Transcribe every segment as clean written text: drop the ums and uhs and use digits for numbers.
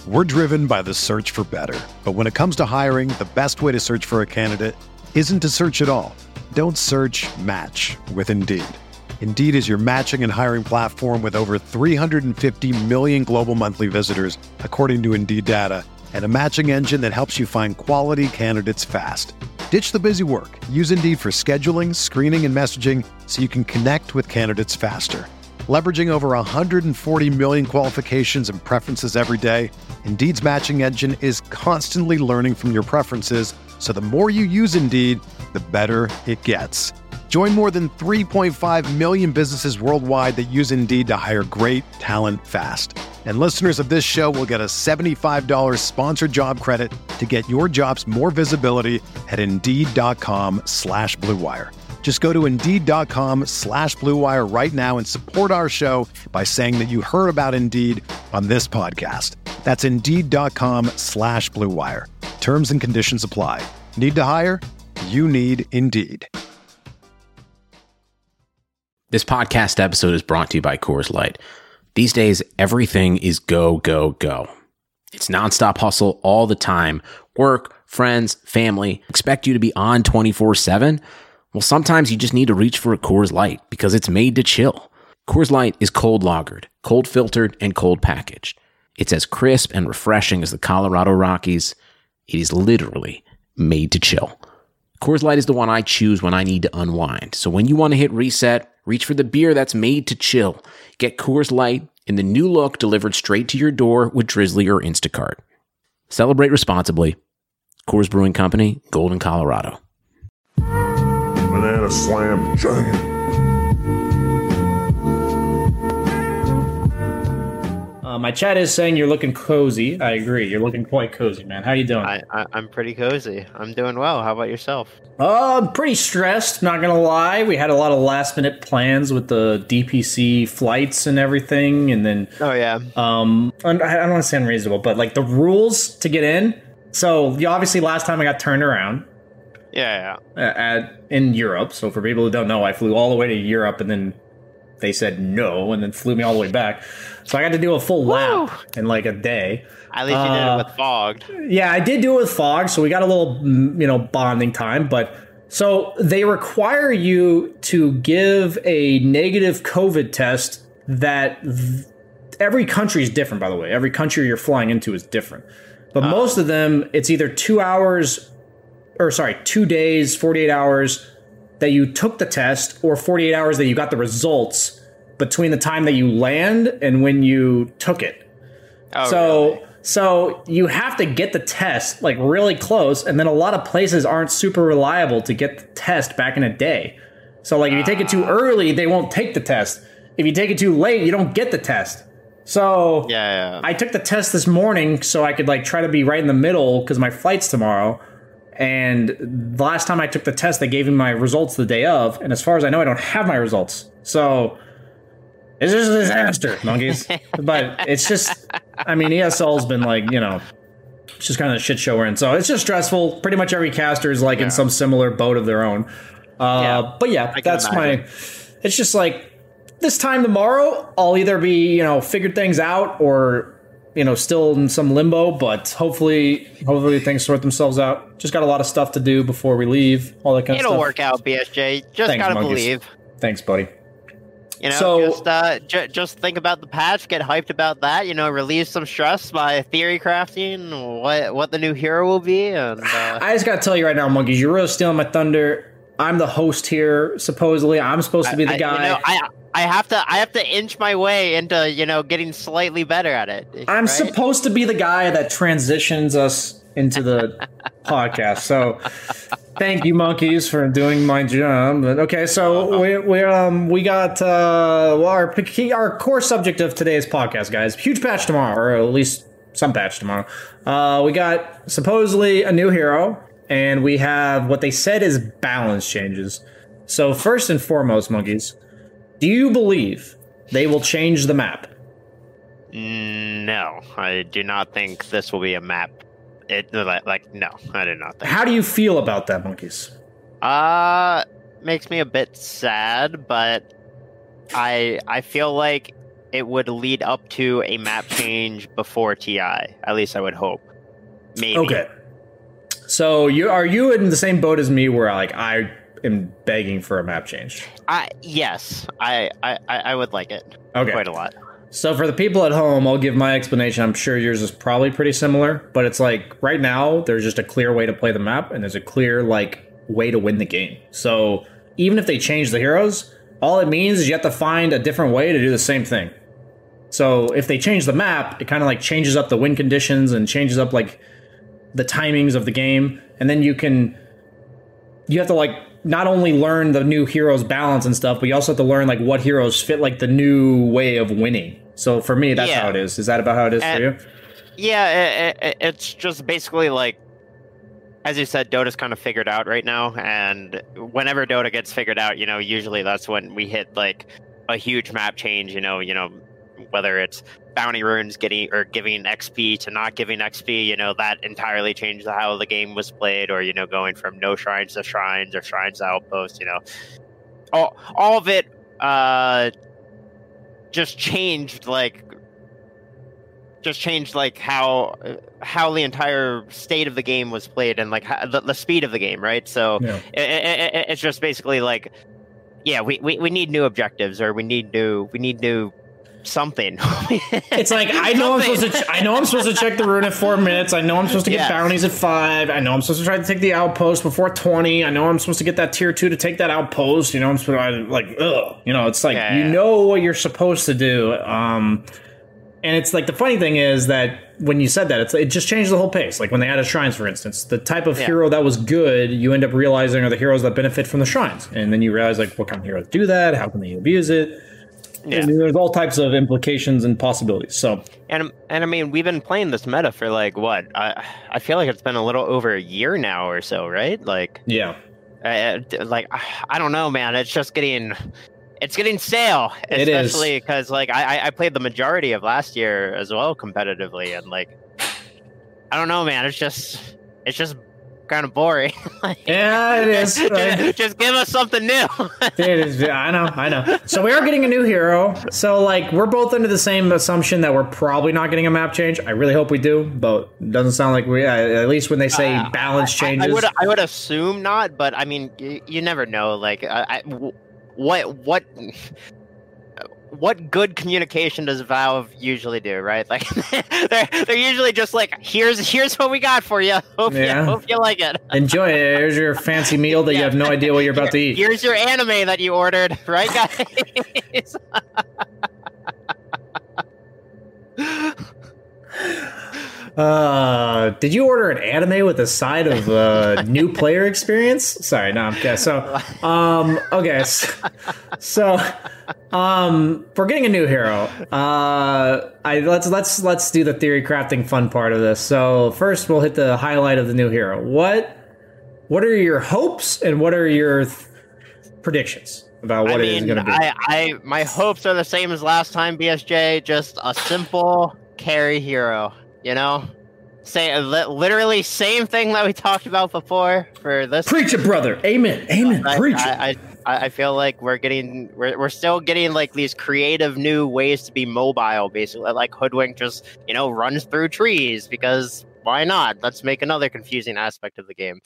We're driven by the search for better. But when it comes to hiring, the best way to search for a candidate isn't to search at all. Don't search, match with Indeed. Indeed is your matching and hiring platform with over 350 million global monthly visitors, according to Indeed data, and a matching engine that helps you find quality candidates fast. Ditch the busy work. Use Indeed for scheduling, screening, and messaging so you can connect with candidates faster. Leveraging over 140 million qualifications and preferences every day, Indeed's matching engine is constantly learning from your preferences, so the more you use Indeed, the better it gets. Join more than 3.5 million businesses worldwide that use Indeed to hire great talent fast. And listeners of this show will get a $75 sponsored job credit to get your jobs more visibility at Indeed.com/Blue Wire. Just go to Indeed.com/Blue Wire right now and support our show by saying that you heard about Indeed on this podcast. That's Indeed.com/Blue Wire. Terms and conditions apply. Need to hire? You need Indeed. This podcast episode is brought to you by Coors Light. These days, everything is go, go, go. It's nonstop hustle all the time. Work, friends, family expect you to be on 24/7. Well, sometimes you just need to reach for a Coors Light because it's made to chill. Coors Light is cold lagered, cold filtered, and cold packaged. It's as crisp and refreshing as the Colorado Rockies. It is literally made to chill. Coors Light is the one I choose when I need to unwind. So when you want to hit reset, reach for the beer that's made to chill. Get Coors Light in the new look delivered straight to your door with Drizzly or Instacart. Celebrate responsibly. Coors Brewing Company, Golden, Colorado. Banana Slam Giant. My chat is saying you're looking cozy. I agree. You're looking quite cozy, man. How you doing? I'm pretty cozy. I'm doing well. How about yourself? Pretty stressed, not gonna lie. We had a lot of last minute plans with the DPC flights and everything, and then I don't want to say unreasonable, but like the rules to get in. So obviously last time I got turned around. In Europe. So for people who don't know, I flew all the way to Europe and then they said no and then flew me all the way back. So I got to do a full lap in like a day. At least you did it with fogged. Yeah, I did do it with fog, so we got a little, bonding time. But so they require you to give a negative COVID test that every country is different, by the way. Every country you're flying into is different. But most of them, it's either 2 days, 48 hours that you took the test or 48 hours that you got the results between the time that you land and when you took it. So you have to get the test like really close, and then a lot of places aren't super reliable to get the test back in a day. So like if you take it too early, they won't take the test. If you take it too late, you don't get the test. So I took the test this morning so I could like try to be right in the middle because my flight's tomorrow. And the last time I took the test, they gave me my results the day of. And as far as I know, I don't have my results. So it's just a disaster, monkeys. But it's just, ESL's been like, it's just kind of a shit show we're in. So it's just stressful. Pretty much every caster is like in some similar boat of their own. But yeah, that's it's just like this time tomorrow, I'll either be, figured things out or, still in some limbo, but hopefully things sort themselves out. Just got a lot of stuff to do before we leave, all that kind of stuff. It'll work out, BSJ. Just Thanks, gotta monkeys. believe. Thanks, buddy. Just think about the patch, get hyped about that, relieve some stress by theory crafting, what the new hero will be. And I just gotta tell you right now, monkeys, you're really stealing my thunder. I'm the host here, supposedly. I'm supposed to be the guy. I have to inch my way into, getting slightly better at it. I'm supposed to be the guy that transitions us into the podcast. So thank you, monkeys, for doing my job. Okay, so we got our core subject of today's podcast, guys. Huge patch tomorrow, or at least some patch tomorrow. We got supposedly a new hero, and we have what they said is balance changes. So first and foremost, monkeys, do you believe they will change the map? No, I do not think this will be a map. No, I do not think. How do you feel about that, monkeys? Makes me a bit sad, but I feel like it would lead up to a map change before TI. At least I would hope. Maybe. Okay. So are you in the same boat as me where like I am begging for a map change? Yes. I would like it. Okay. Quite a lot. So for the people at home, I'll give my explanation. I'm sure yours is probably pretty similar, but it's like right now there's just a clear way to play the map and there's a clear like way to win the game. So even if they change the heroes, all it means is you have to find a different way to do the same thing. So if they change the map, it kind of like changes up the win conditions and changes up like the timings of the game, and then you have to like not only learn the new heroes balance and stuff, but you also have to learn like what heroes fit like the new way of winning. So for me, that's how it is. Is that about how it is for you? Yeah, it's just basically like, as you said, Dota's kind of figured out right now, and whenever Dota gets figured out, usually that's when we hit like a huge map change. Whether it's bounty runes giving XP to not giving XP, that entirely changed how the game was played, or going from no shrines to shrines or shrines to outposts. All of it just changed like how the entire state of the game was played and like the speed of the game, right? So it's just basically like, yeah, we need new objectives, or we need new something. It's like I know I'm supposed to check the rune at 4 minutes. I know I'm supposed to get bounties at 5. I know I'm supposed to try to take the outpost before 20. I know I'm supposed to get that tier 2 to take that outpost. I'm supposed to like it's like what you're supposed to do. And it's like the funny thing is that when you said that, it just changed the whole pace. Like when they added shrines, for instance, the type of hero that was good, you end up realizing are the heroes that benefit from the shrines, and then you realize like what kind of heroes do that, how can they abuse it. Yeah. And there's all types of implications and possibilities. So, and I mean, we've been playing this meta for like what? I feel like it's been a little over a year now or so, right? Like, yeah. I don't know, man. It's just getting stale, especially because like I played the majority of last year as well competitively, and like I don't know, man. It's just kind of boring. Yeah, it is. Just give us something new. It is. I know. So we are getting a new hero. So like we're both under the same assumption that we're probably not getting a map change. I really hope we do, but it doesn't sound like we. At least when they say balance changes, I would assume not. But I mean, you never know. Like, what good communication does Valve usually do, right? Like they're usually just like, here's what we got for you. Hope you like it. Enjoy it. Here's your fancy meal that you have no idea what you're about to eat. Here's your anime that you ordered, right, guys? Did you order an anime with a side of new player experience? Sorry, no. Okay, so we're getting a new hero. Let's do the theory crafting fun part of this. So first, we'll hit the highlight of the new hero. What are your hopes and what are your predictions about what it is going to be? My hopes are the same as last time, BSJ. Just a simple carry hero. Literally same thing that we talked about before for this. Preach it, brother. Amen. Preach it. I feel like we're still getting like these creative new ways to be mobile, basically. Like Hoodwink just runs through trees because why not? Let's make another confusing aspect of the game.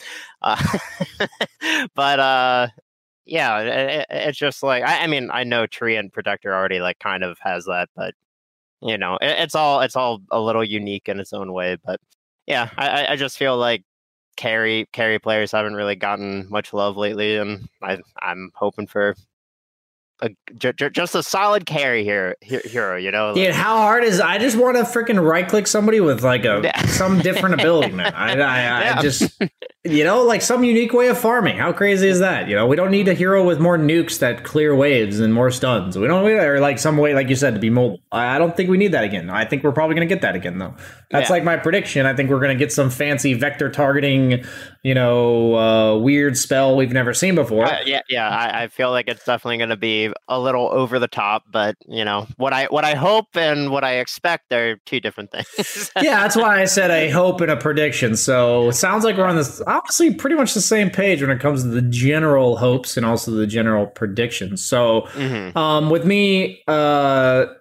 But it's just like I mean I know Tree and Protector already like kind of has that, but it's all a little unique in its own way. But yeah, I just feel like carry players haven't really gotten much love lately, and I'm hoping for just a solid carry hero. Dude, how hard is? I just want to freaking right click somebody with like some different ability, man. I just like some unique way of farming. How crazy is that? We don't need a hero with more nukes that clear waves and more stuns. We don't, or like some way, like you said, to be mobile. I don't think we need that again. I think we're probably going to get that again, though. That's like my prediction. I think we're going to get some fancy vector targeting, weird spell we've never seen before. I feel like it's definitely going to be a little over the top, but what I hope and what I expect are two different things. Yeah, that's why I said a hope and a prediction. So it sounds like we're on this obviously pretty much the same page when it comes to the general hopes and also the general predictions. So with me,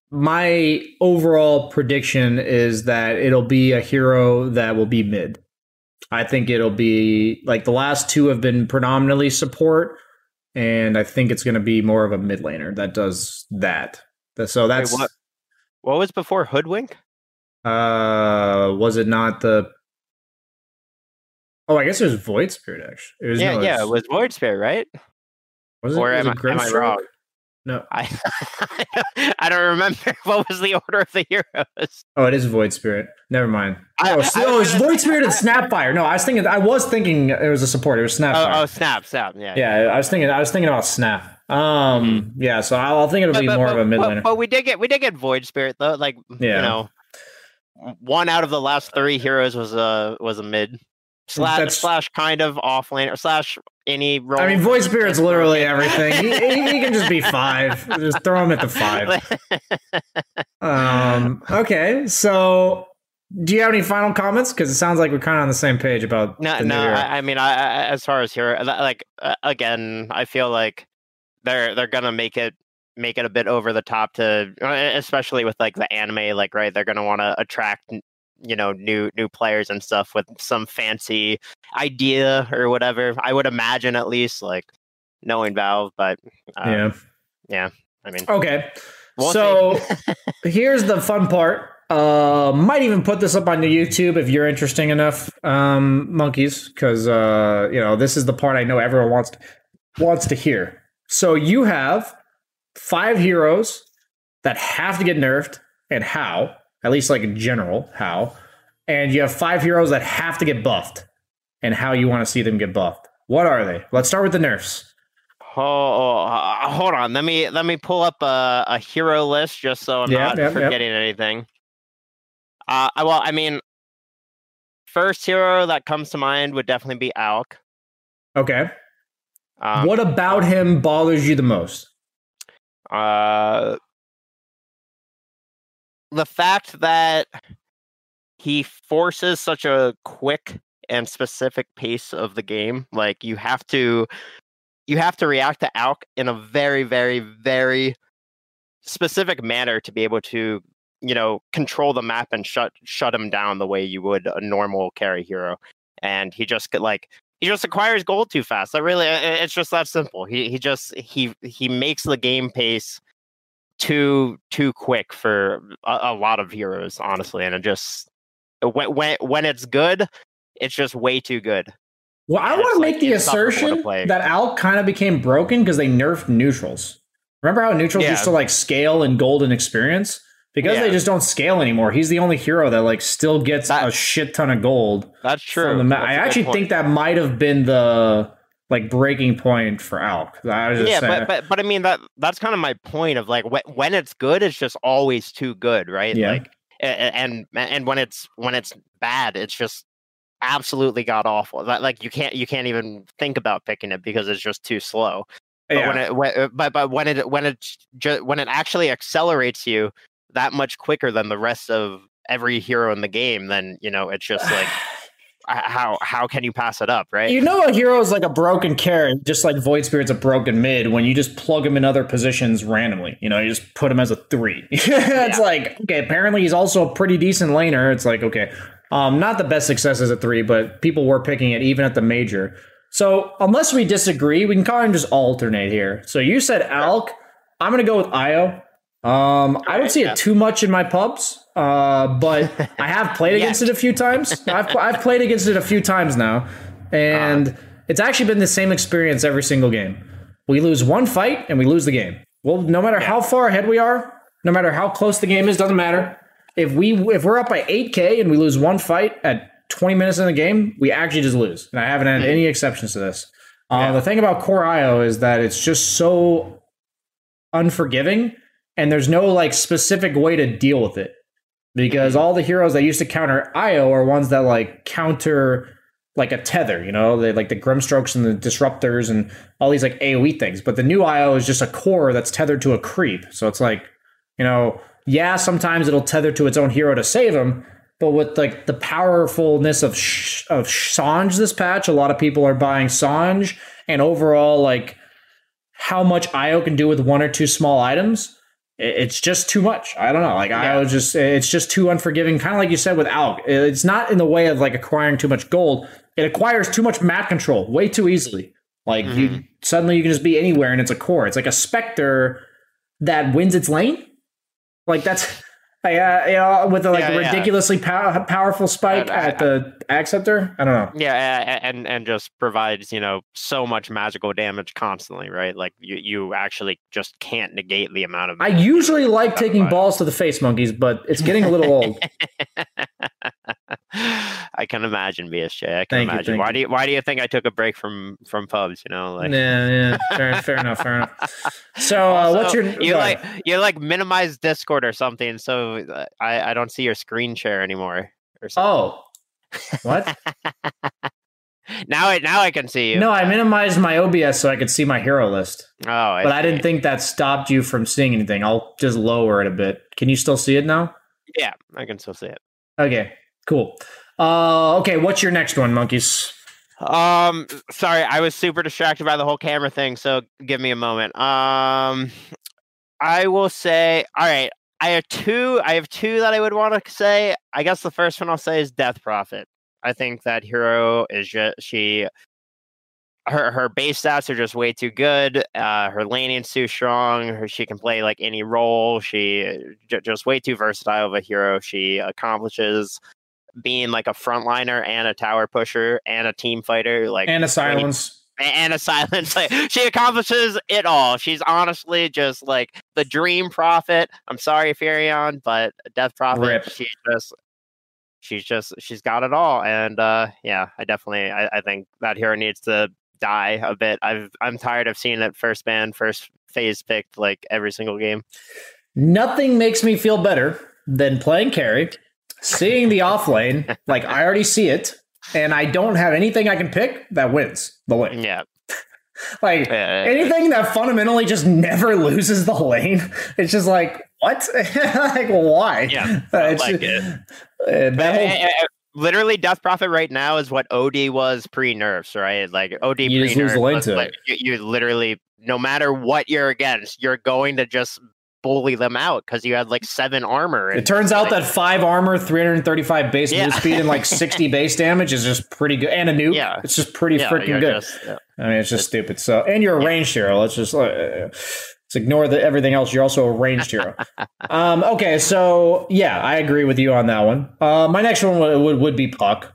my overall prediction is that it'll be a hero that will be mid. I think it'll be like the last two have been predominantly support, and I think it's going to be more of a mid laner that does that. So that's what was before Hoodwink? Was it not the? Oh, I guess it was Void Spirit actually. It was Void Spirit, right? Was it? Or am I wrong? No, I don't remember. What was the order of the heroes? Oh, it is Void Spirit. Never mind. It's Void Spirit and Snapfire. No, I was thinking it was a support. It was Snapfire. Oh, Snap. Yeah. Yeah, I was thinking about Snap. Yeah. So I'll think it'll be more of a mid laner. But we did get Void Spirit though. Like, you know, one out of the last three heroes was a mid slash kind of off lane or slash any role. I mean, Void Spirit's literally everything. He can just be 5. Just throw him at the 5. Okay, so do you have any final comments? Because it sounds like we're kind of on the same page about no. I mean, as far as here, like again, I feel like they're gonna make it a bit over the top to, especially with like the anime, like right, they're gonna want to attract, you know, new players and stuff with some fancy idea or whatever. I would imagine, at least, like knowing Valve, but yeah. I mean, okay. So here's the fun part. Might even put this up on the YouTube if you're interesting enough, monkeys, because you know, this is the part I know everyone wants to hear. So you have 5 heroes that have to get nerfed, and how. At least like in general, how. And you have 5 heroes that have to get buffed, and how you want to see them get buffed. What are they? Let's start with the nerfs. Hold on. Let me pull up a hero list just so I'm not forgetting anything. Well, I mean, first hero that comes to mind would definitely be Alk. Okay. What about him bothers you the most? The fact that he forces such a quick and specific pace of the game. Like, you have to react to Alk in a very, very, very specific manner to be able to, you know, control the map and shut him down the way you would a normal carry hero. And he just acquires gold too fast. It's just that simple. He makes the game pace too quick for a lot of heroes, honestly, and it just when it's good, it's just way too good. Well, I want to make the assertion that Alk kind of became broken because they nerfed neutrals. Remember how neutrals used to like scale in gold and experience? Because they just don't scale anymore. He's the only hero that like still gets a shit ton of gold. That's true. I actually think that might have been the like breaking point for Alk. But I mean that's kind of my point of like when it's good, it's just always too good, right? Yeah. Like and when it's bad, it's just absolutely god awful. Like you can't even think about picking it because it's just too slow. But when it actually accelerates you that much quicker than the rest of every hero in the game, then you know it's just like how can you pass it up, right? You know, a hero is like a broken carry, just like Void Spirit's a broken mid when you just plug him in other positions randomly. You know, you just put him as a 3. It's like, okay, apparently he's also a pretty decent laner. It's like, okay, not the best success as a 3, but people were picking it even at the major. So unless we disagree, we can kind of just alternate here. So you said Alk. I'm going to go with Io. I don't see it too much in my pubs, but I have played against it a few times. I've played against it a few times now, and it's actually been the same experience every single game. We lose one fight, and we lose the game. Well, no matter how far ahead we are, no matter how close the game is, doesn't matter. If we're up by 8K and we lose one fight at 20 minutes in the game, we actually just lose. And I haven't had any exceptions to this. The thing about Core IO is that it's just so unforgiving, and there's no like specific way to deal with it. Because all the heroes that used to counter IO are ones that like counter like a tether, you know, they like the Grimstrokes and the Disruptors and all these like AoE things. But the new IO is just a core that's tethered to a creep. So it's like, you know, sometimes it'll tether to its own hero to save him. But with like the powerfulness of Sange this patch, a lot of people are buying Sange, and overall like how much IO can do with 1 or 2 small items. it's just too much. I don't know. Like it's just too unforgiving. Kind of like you said with Alk. It's not in the way of like acquiring too much gold. It acquires too much map control way too easily. Like you can just be anywhere and it's a core. It's like a Spectre that wins its lane. Like that's with a ridiculously powerful spike at the Acceptor. I don't know. Yeah, and just provides so much magical damage constantly, right? Like you actually just can't negate the amount of. I usually like taking balls to the face, monkeys, but it's getting a little old. I can imagine, BSJ. I can imagine. Why do you think I took a break from pubs? Yeah. Fair enough. So, also, what's you minimize Discord or something, so I don't see your screen share anymore. Or something. Oh, what? Now I can see you. No, I minimized my OBS so I could see my hero list. Oh, I didn't think that stopped you from seeing anything. I'll just lower it a bit. Can you still see it now? Yeah, I can still see it. Okay. Cool. Okay, what's your next one, monkeys? Sorry, I was super distracted by the whole camera thing, so give me a moment. I will say, all right, I have two that I would want to say. I guess the first one I'll say is Death Prophet. I think that hero is her base stats are just way too good. Her laning's too strong. She can play like any role. She just way too versatile of a hero. She accomplishes being like a frontliner and a tower pusher and a team fighter, and a silence. Like, she accomplishes it all. She's honestly just like the dream prophet. I'm sorry, Furion, but Death Prophet. Rip. She's got it all. And I think that hero needs to die a bit. I'm tired of seeing it first phase picked like every single game. Nothing makes me feel better than playing carry, seeing the off lane, like I already see it, and I don't have anything I can pick that wins the lane. Yeah. Anything that fundamentally just never loses the lane. It's just like, what? Like, why? Yeah. Literally, Death Prophet right now is what OD was pre-nerfs, right? Like, OD you pre-nerfs, just lose the lane to it. You literally, no matter what you're against, you're going to just bully them out because you had like 7 armor. It turns out that 5 armor, 335 base move speed, and like 60 base damage is just pretty good. And a nuke. Yeah. It's just pretty freaking good. I mean, it's just stupid. So, and you're a ranged hero. Let's just let's ignore everything else. You're also a ranged hero. Okay, so yeah, I agree with you on that one. My next one would be Puck.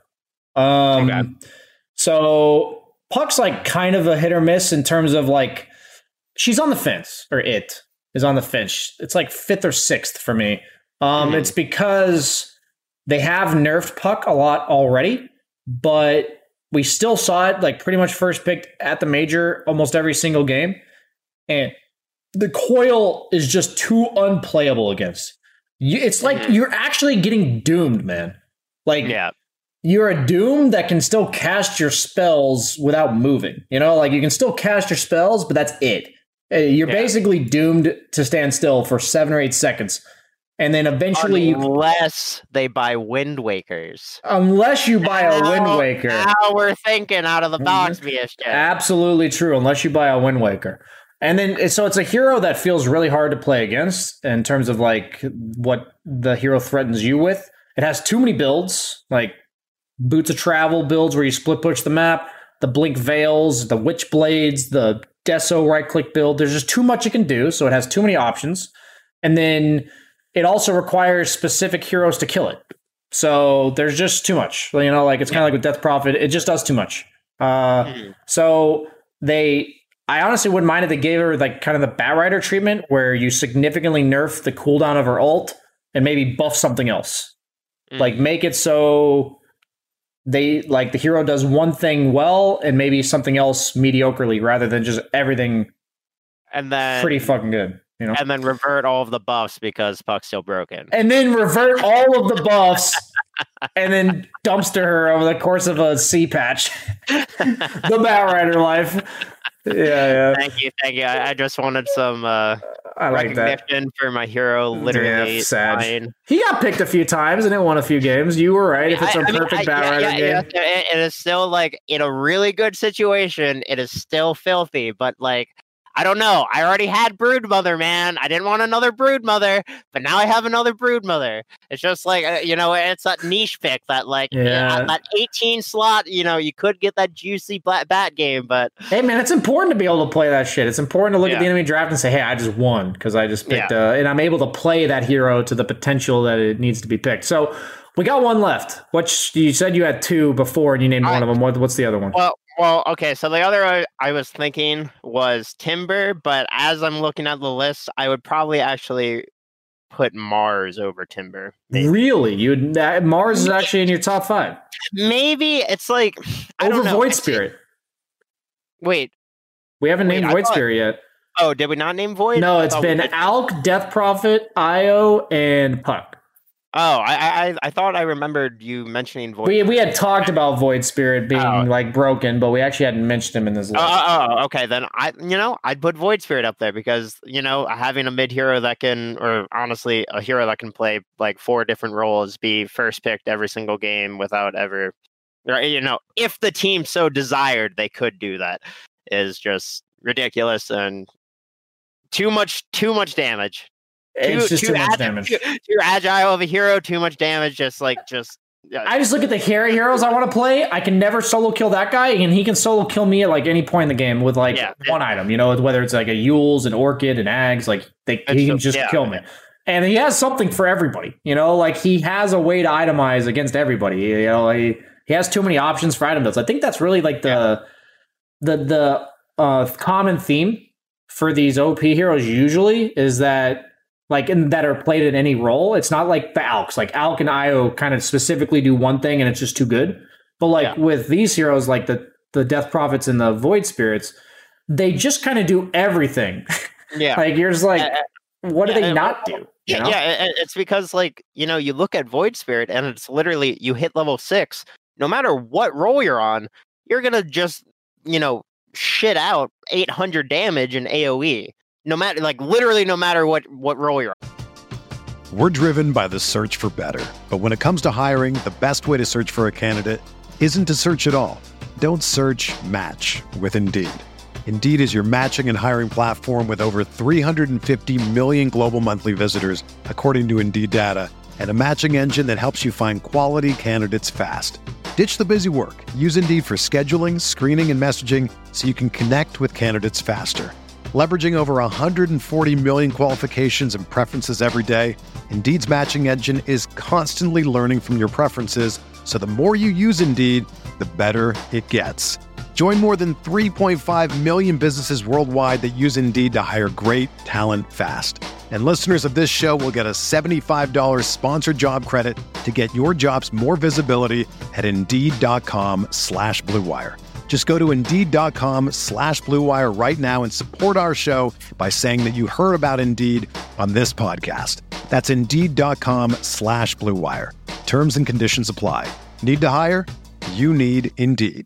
So Puck's like kind of a hit or miss in terms of like she's on the fence, or it is on the fence. It's like 5th or 6th for me. It's because they have nerfed Puck a lot already, but we still saw it like pretty much first picked at the major almost every single game. And the coil is just too unplayable against. It's like you're actually getting doomed, man. Like you're a doom that can still cast your spells without moving. Like you can still cast your spells, but that's it. You're basically doomed to stand still for 7 or 8 seconds. And then eventually unless they buy Wind Wakers. Unless you buy a Wind Waker. Now we're thinking out of the box, BSJ. Absolutely true. Unless you buy a Wind Waker. And then, so it's a hero that feels really hard to play against in terms of like what the hero threatens you with. It has too many builds, like Boots of Travel builds where you split push the map, the Blink Veils, the Witch Blades, the Deso right-click build. There's just too much it can do, so it has too many options. And then it also requires specific heroes to kill it. So there's just too much. Like it's kind of like with Death Prophet. It just does too much. So I honestly wouldn't mind if they gave her like kind of the Batrider treatment where you significantly nerf the cooldown of her ult and maybe buff something else. Like make it so they like the hero does one thing well and maybe something else mediocrely rather than just everything and then pretty fucking good. And then revert all of the buffs because Puck's still broken. And then revert all of the buffs and then dumpster her over the course of a C patch. The Batrider life. Yeah. Thank you. I just wanted some recognition that for my hero. Literally, sad. He got picked a few times and it won a few games. You were right. If it's a perfect Batrider game, it is still like in a really good situation. It is still filthy, but like I don't know. I already had Broodmother, man. I didn't want another Broodmother, but now I have another Broodmother. It's just like, it's that niche pick that that 18 slot, you could get that juicy bat game, but hey, man, it's important to be able to play that shit. It's important to look at the enemy draft and say, hey, I just won because I just picked, and I'm able to play that hero to the potential that it needs to be picked. So we got one left. Which you said you had two before and you named one of them. What's the other one? Well, okay, so the other I was thinking was Timber, but as I'm looking at the list, I would probably actually put Mars over Timber. Maybe. Really? Mars is actually in your top 5? Maybe. It's like... I over don't know. Void Spirit. Wait. We haven't named Void Spirit yet. Oh, did we not name Void? No, it's been Alk, Death Prophet, Io, and Puck. Oh, I thought I remembered you mentioning Void. We had talked about Void Spirit being broken, but we actually hadn't mentioned him in this list. Okay. Then I'd put Void Spirit up there because having a mid hero that can, or honestly a hero that can play like 4 different roles, be first picked every single game without ever, if the team so desired, they could do that, is just ridiculous and too much damage. It's just too much damage. Too agile of a hero, too much damage. I just look at the heroes I want to play. I can never solo kill that guy, and he can solo kill me at like any point in the game with one item. Whether it's like a Yules, an Orchid, an Ags, he can just kill me. And he has something for everybody. He has a way to itemize against everybody. He has too many options for item builds. I think that's really like the common theme for these OP heroes usually is that. That are played in any role. It's not like the Alks. Like Alk and Io kind of specifically do one thing and it's just too good. But with these heroes, like the Death Prophets and the Void Spirits, they just kind of do everything. Yeah. You're just like, what do they not do? It's because you look at Void Spirit and it's literally you hit level 6, no matter what role you're on, you're gonna just, shit out 800 damage in AoE. No matter, literally no matter what role you're on. We're driven by the search for better. But when it comes to hiring, the best way to search for a candidate isn't to search at all. Don't search, match with Indeed. Indeed is your matching and hiring platform with over 350 million global monthly visitors, according to Indeed data, and a matching engine that helps you find quality candidates fast. Ditch the busy work. Use Indeed for scheduling, screening, and messaging so you can connect with candidates faster. Leveraging over 140 million qualifications and preferences every day, Indeed's matching engine is constantly learning from your preferences, so the more you use Indeed, the better it gets. Join more than 3.5 million businesses worldwide that use Indeed to hire great talent fast. And listeners of this show will get a $75 sponsored job credit to get your jobs more visibility at Indeed.com/Blue Wire. Just go to Indeed.com/Blue Wire right now and support our show by saying that you heard about Indeed on this podcast. That's Indeed.com/Blue Wire. Terms and conditions apply. Need to hire? You need Indeed.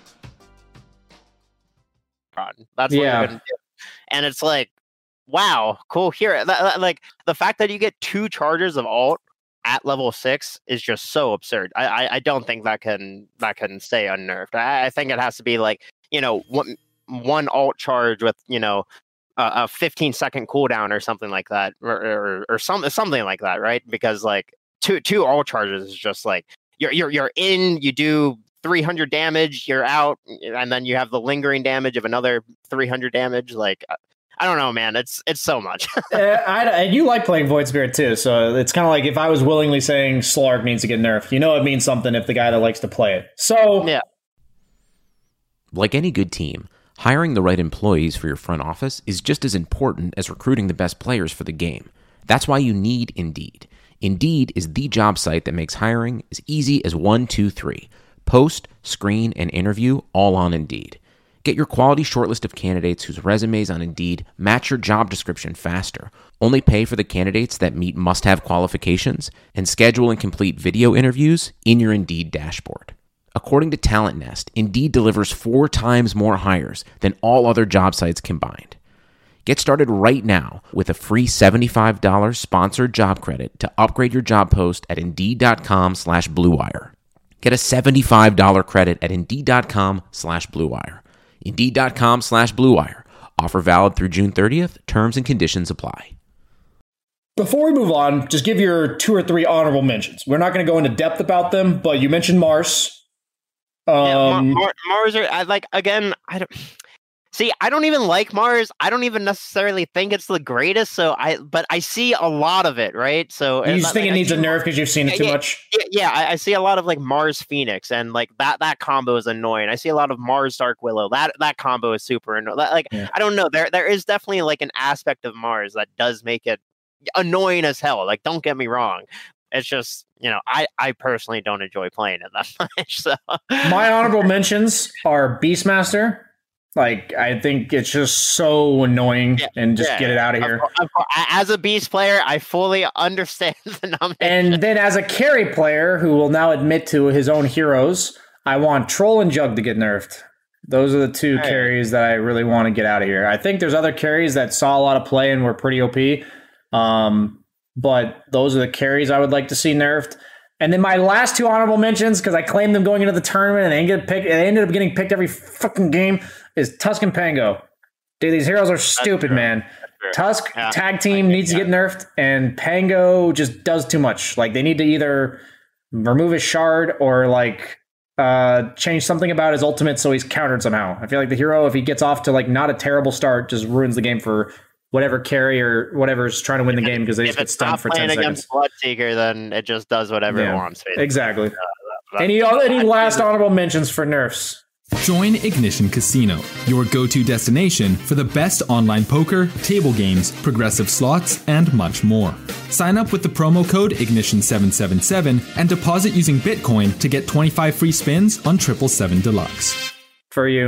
That's what you're going to do. And it's like, wow, cool. Here, the fact that you get 2 charges of alt at level 6 is just so absurd. I don't think that can stay unnerved. I think it has to be one alt charge with a 15-second cooldown or something like that, or something like that, right? Because two alt charges is just you're in, you do 300 damage, you're out, and then you have the lingering damage of another 300 damage. I don't know, man. It's so much. And you like playing Void Spirit too, so it's kind of like if I was willingly saying Slark needs to get nerfed, it means something if the guy that likes to play it. So yeah. Like any good team, hiring the right employees for your front office is just as important as recruiting the best players for the game. That's why you need Indeed. Indeed is the job site that makes hiring as easy as 1, 2, 3. Post, screen, and interview all on Indeed. Get your quality shortlist of candidates whose resumes on Indeed match your job description faster. Only pay for the candidates that meet must-have qualifications, and schedule and complete video interviews in your Indeed dashboard. According to Talent Nest, Indeed delivers 4 times more hires than all other job sites combined. Get started right now with a free $75 sponsored job credit to upgrade your job post at Indeed.com/Blue Wire. Get a $75 credit at Indeed.com/Blue Wire. Indeed.com/Blue Wire. Offer valid through June 30th. Terms and conditions apply. Before we move on, just give your 2 or 3 honorable mentions. We're not going to go into depth about them, but you mentioned Mars. Mars are I don't even like Mars. I don't even necessarily think it's the greatest. But I see a lot of it, right? So you just think it needs a nerf because you've seen it too much. Yeah, I see a lot of like Mars Phoenix, and like that combo is annoying. I see a lot of Mars Dark Willow. That combo is super annoying. I don't know. There is definitely like an aspect of Mars that does make it annoying as hell. Like, don't get me wrong. It's just, I personally don't enjoy playing it that much. So my honorable mentions are Beastmaster. Like, I think it's just so annoying and just get it out of here. As a Beast player, I fully understand the nomination. And then as a carry player who will now admit to his own heroes, I want Troll and Jug to get nerfed. Those are the 2 carries that I really want to get out of here. I think there's other carries that saw a lot of play and were pretty OP. But those are the carries I would like to see nerfed. And then my last 2 honorable mentions, because I claimed them going into the tournament and they ended up getting picked every fucking game, is Tusk and Pango. Dude, these heroes are stupid, man. Tusk tag team needs to get nerfed, and Pango just does too much. Like, they need to either remove his shard or like change something about his ultimate so he's countered somehow. I feel like the hero, if he gets off to like not a terrible start, just ruins the game for whatever carry or whatever is trying to win the game because they just get stunned for 10 seconds. Against Bloodseeker, then it just does whatever it wants. Basically. Exactly. Any last honorable mentions for nerfs? Join Ignition Casino, your go-to destination for the best online poker, table games, progressive slots, and much more. Sign up with the promo code Ignition777 and deposit using Bitcoin to get 25 free spins on 777 Deluxe. For you.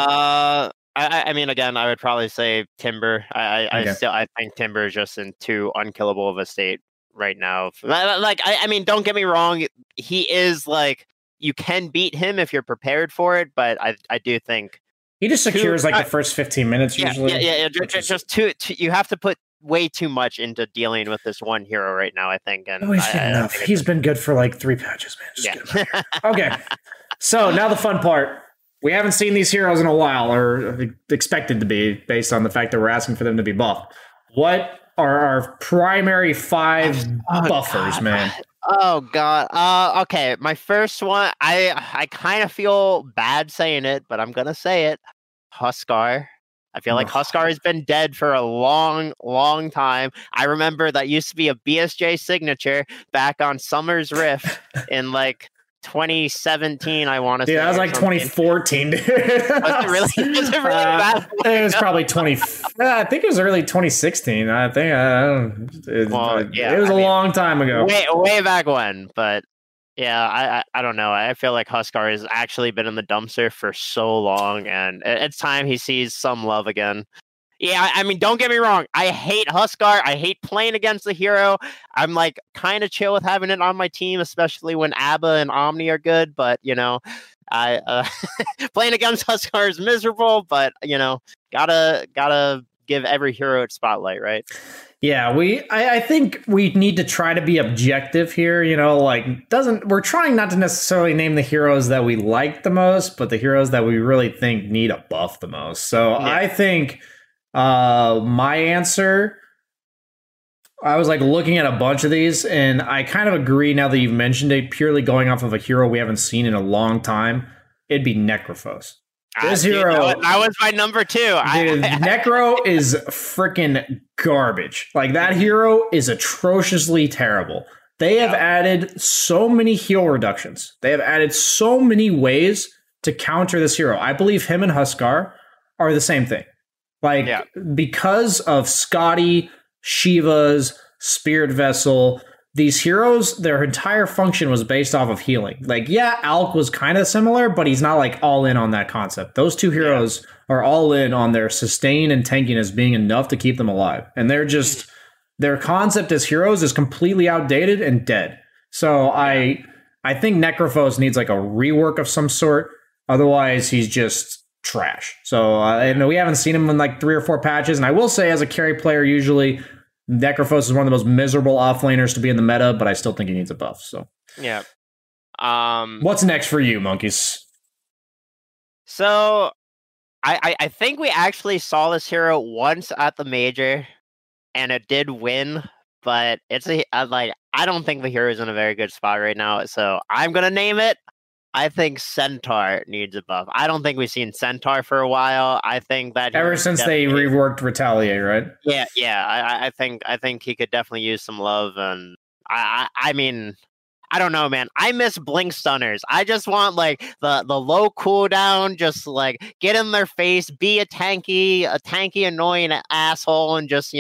I mean, again, I would probably say Timber. I think Timber is just in too unkillable of a state right now. Like, I mean, don't get me wrong. He is like, you can beat him if you're prepared for it, but I do think he just secures the first 15 minutes usually. Yeah. Just you have to put way too much into dealing with this one hero right now, I think. And he's been good for like 3 patches, man. Just get him out here. Okay. So now the fun part. We haven't seen these heroes in a while, or expected to be, based on the fact that we're asking for them to be buffed. What are our primary 5 buffers, man? Oh, God. Okay, my first one, I kind of feel bad saying it, but I'm going to say it. Huskar. I feel like Huskar has been dead for a long, long time. I remember that used to be a BSJ signature back on Summer's Rift in like 2017, I want to say. Yeah, that was like 2014, dude. Was it really bad? It was probably I think it was early 2016. I think. It was a long time ago. Way back when. But yeah, I don't know. I feel like Huskar has actually been in the dumpster for so long, and it's time he sees some love again. Yeah, I mean, don't get me wrong. I hate Huskar. I hate playing against the hero. I'm like kind of chill with having it on my team, especially when Abba and Omni are good. But I playing against Huskar is miserable. But gotta give every hero its spotlight, right? Yeah, I think we need to try to be objective here. We're trying not to necessarily name the heroes that we like the most, but the heroes that we really think need a buff the most. So yeah. I think. My answer, I was like looking at a bunch of these, and I kind of agree now that you've mentioned it, purely going off of a hero we haven't seen in a long time. It'd be Necrophos. This hero, that was my number 2. Dude, Necro is freaking garbage. Like, that hero is atrociously terrible. They have added so many heal reductions. They have added so many ways to counter this hero. I believe him and Huskar are the same thing. Because of Scotty, Shiva's, Spirit Vessel, these heroes, their entire function was based off of healing. Alk was kind of similar, but he's not like all in on that concept. Those 2 heroes are all in on their sustain and tankiness being enough to keep them alive. And they're just, their concept as heroes is completely outdated and dead. So I think Necrophos needs like a rework of some sort. Otherwise, he's just trash. So and we haven't seen him in like 3 or 4 patches. And I will say, as a carry player, usually Necrophos is one of the most miserable offlaners to be in the meta, but I still think he needs a buff. So yeah. What's next for you, Monkeys? So I think we actually saw this hero once at the major, and it did win. But I don't think the hero is in a very good spot right now. So I'm gonna name it. I think Centaur needs a buff. I don't think we've seen Centaur for a while. I think that ever since they reworked Retaliate, right? Yeah. I think he could definitely use some love. And I mean, I don't know, man. I miss Blink Stunners. I just want like the low cooldown, just like get in their face, be a tanky annoying asshole, and just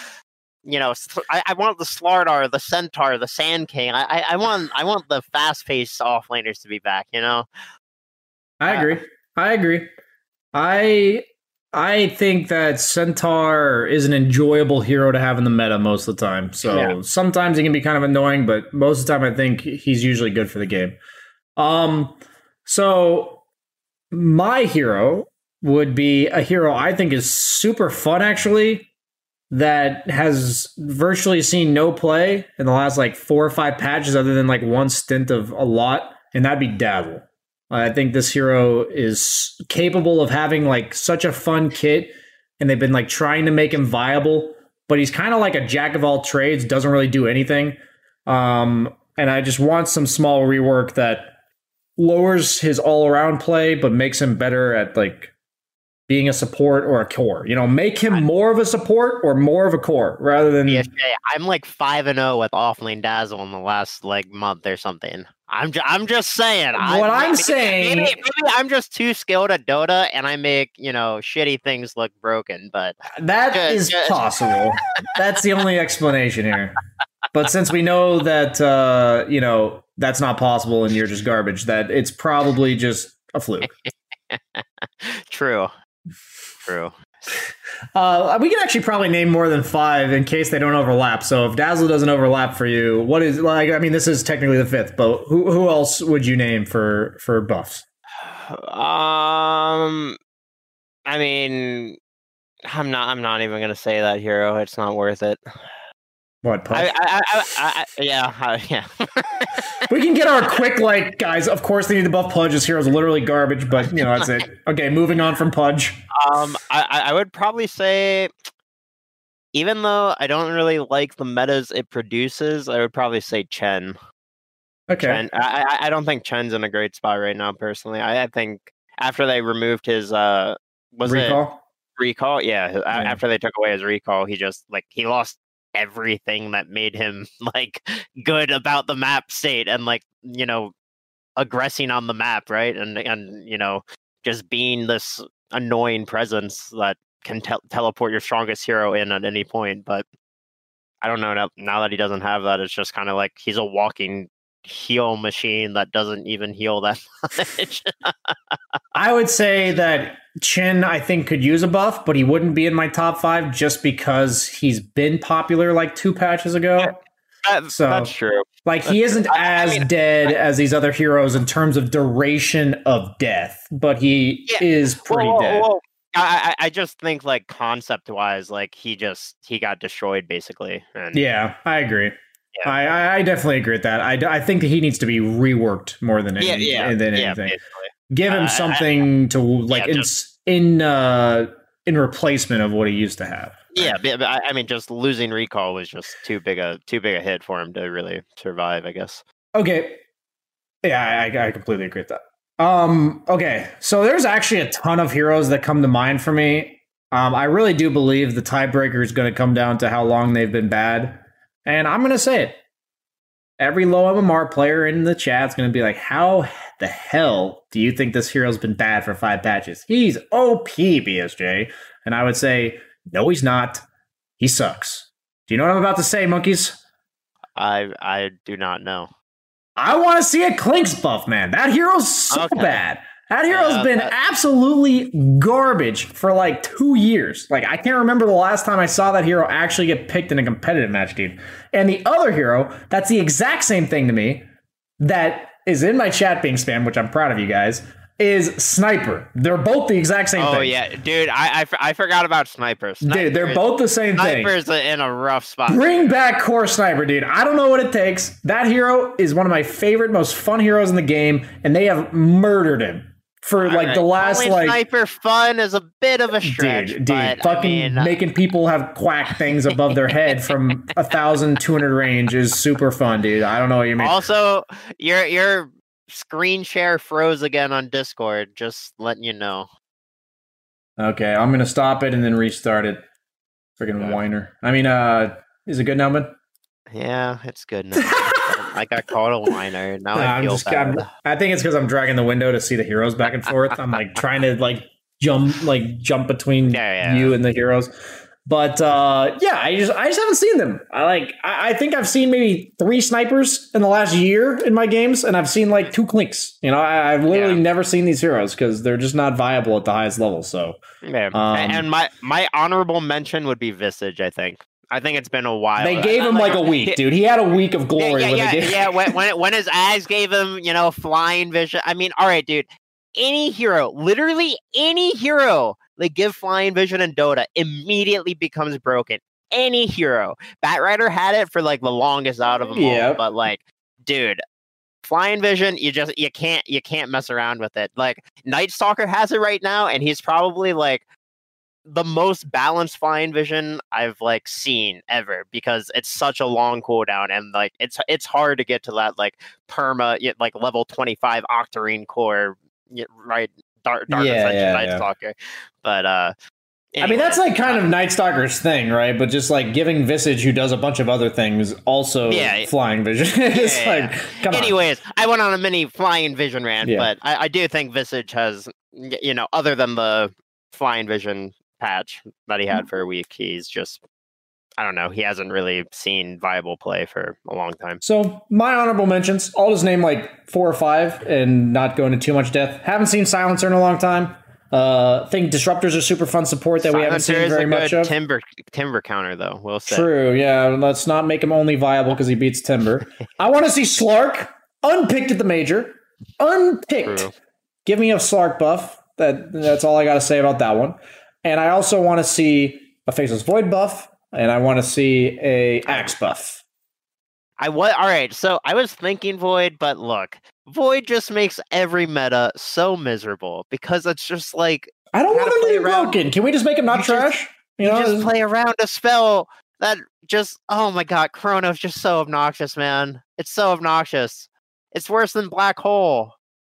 I want the Slardar, the Centaur, the Sand King. I want the fast-paced offlaners to be back. I agree. I think that Centaur is an enjoyable hero to have in the meta most of the time. So sometimes he can be kind of annoying, but most of the time I think he's usually good for the game. So my hero would be a hero I think is super fun, actually, that has virtually seen no play in the last like 4 or 5 patches other than like one stint of a lot, and that'd be Dazzle. I think this hero is capable of having like such a fun kit, and they've been like trying to make him viable, but he's kind of like a jack of all trades, doesn't really do anything. And I just want some small rework that lowers his all-around play, but makes him better at like being a support or a core. Make him more of a support or more of a core rather than. BSJ, I'm like 5-0 with offlane Dazzle in the last like month or something. I'm just saying. Maybe I'm just too skilled at Dota, and I make shitty things look broken. But that is possible. That's the only explanation here. But since we know that that's not possible, and you're just garbage, that it's probably just a fluke. True. We can actually probably name more than 5 in case they don't overlap. So if Dazzle doesn't overlap for you, what is like? I mean, this is technically the 5th, but who else would you name for buffs? I mean, I'm not even gonna say that hero. It's not worth it. What? Pudge? Yeah. We can get our quick guys. Of course, they need to buff Pudge. This hero's literally garbage, but that's it. Okay, moving on from Pudge. I would probably say, even though I don't really like the metas it produces, I would probably say Chen. Okay. Chen. I don't think Chen's in a great spot right now, personally. I think after they removed his recall? Yeah. After they took away his recall, he just he lost everything that made him good about the map state and aggressing on the map, right? And just being this annoying presence that can teleport your strongest hero in at any point. But I don't know, now that he doesn't have that, it's just kind of like he's a walking heal machine that doesn't even heal that much. I would say that Chen, I think, could use a buff, but he wouldn't be in my top 5 just because he's been popular 2 patches ago. That's true. He isn't dead as these other heroes in terms of duration of death, but he is pretty dead. I just think concept-wise, he got destroyed basically. And yeah, I agree. Yeah. I definitely agree with that. I think that he needs to be reworked more than anything. Basically. Give him something in replacement of what he used to have. Yeah, but I mean, just losing recall was just too big a hit for him to really survive, I guess. Okay, yeah, I completely agree with that. Okay, so there's actually a ton of heroes that come to mind for me. I really do believe the tiebreaker is going to come down to how long they've been bad. And I'm going to say it. Every low MMR player in the chat is going to be like, how the hell do you think this hero's been bad for 5 patches? He's OP, BSJ. And I would say, no, he's not. He sucks. Do you know what I'm about to say, monkeys? I do not know. I want to see a Clinks buff, man. That hero's so bad. That hero's been absolutely garbage for 2 years. I can't remember the last time I saw that hero actually get picked in a competitive match, dude. And the other hero, that's the exact same thing to me, that is in my chat being spammed, which I'm proud of you guys, is Sniper. They're both the exact same thing. Oh, yeah. Dude, I forgot about Sniper. Dude, they're both the same thing. Sniper's in a rough spot. Bring back Core Sniper, dude. I don't know what it takes. That hero is one of my favorite, most fun heroes in the game, and they have murdered him. for like the last Calling like sniper fun is a bit of a stretch, dude, but fucking making people have quack things above their head from 1,200 range is super fun, dude. I don't know what you mean. Also, your screen share froze again on Discord. Just letting you know. Okay, I'm gonna stop it and then restart it. Freaking whiner. I mean, is it good now, man? Yeah, it's good now. I got called a whiner. Now I feel bad. I think it's because I'm dragging the window to see the heroes back and forth. I'm like trying to jump between you and the heroes. But I just haven't seen them. I think I've seen maybe 3 snipers in the last year in my games, and I've seen like 2 clinks. You know, I've literally never seen these heroes because they're just not viable at the highest level. So and my honorable mention would be Visage, I think. I think it's been a while. They gave him like a week, dude. He had a week of glory. When his eyes gave him, flying vision. I mean, all right, dude. Any hero, literally any hero, they give flying vision in Dota immediately becomes broken. Any hero. Batrider had it for like the longest out of them all. But like, dude, flying vision, you can't mess around with it. Like Night Stalker has it right now, and he's probably like the most balanced flying vision I've like seen ever because it's such a long cooldown and like it's hard to get to that like perma like level 25 Octarine core right Dark Ascension Night Stalker. But anyway, I mean that's like kind of Night Stalker's thing, right? But just like giving Visage, who does a bunch of other things, also flying vision. Come Anyways, I went on a mini flying vision rant, but I do think Visage has, other than the flying vision patch that he had for a week, he's just, I don't know, he hasn't really seen viable play for a long time. So my honorable mentions, I'll just name like 4 or 5 and not go into too much depth. Haven't seen Silencer in a long time. Think Disruptors are super fun support that we haven't seen very much of. Timber counter though, we'll say. True, yeah. Let's not make him only viable because he beats Timber. I want to see Slark unpicked at the major. Unpicked. True. Give me a Slark buff. That's all I got to say about that one. And I also want to see a Faceless Void buff, and I want to see a Axe buff. All right, so I was thinking Void, but look, Void just makes every meta so miserable because it's just like I don't want him to be broken. Can we just make him not trash? You just play around a spell that just oh my god, Chrono's just so obnoxious, man. It's so obnoxious. It's worse than Black Hole.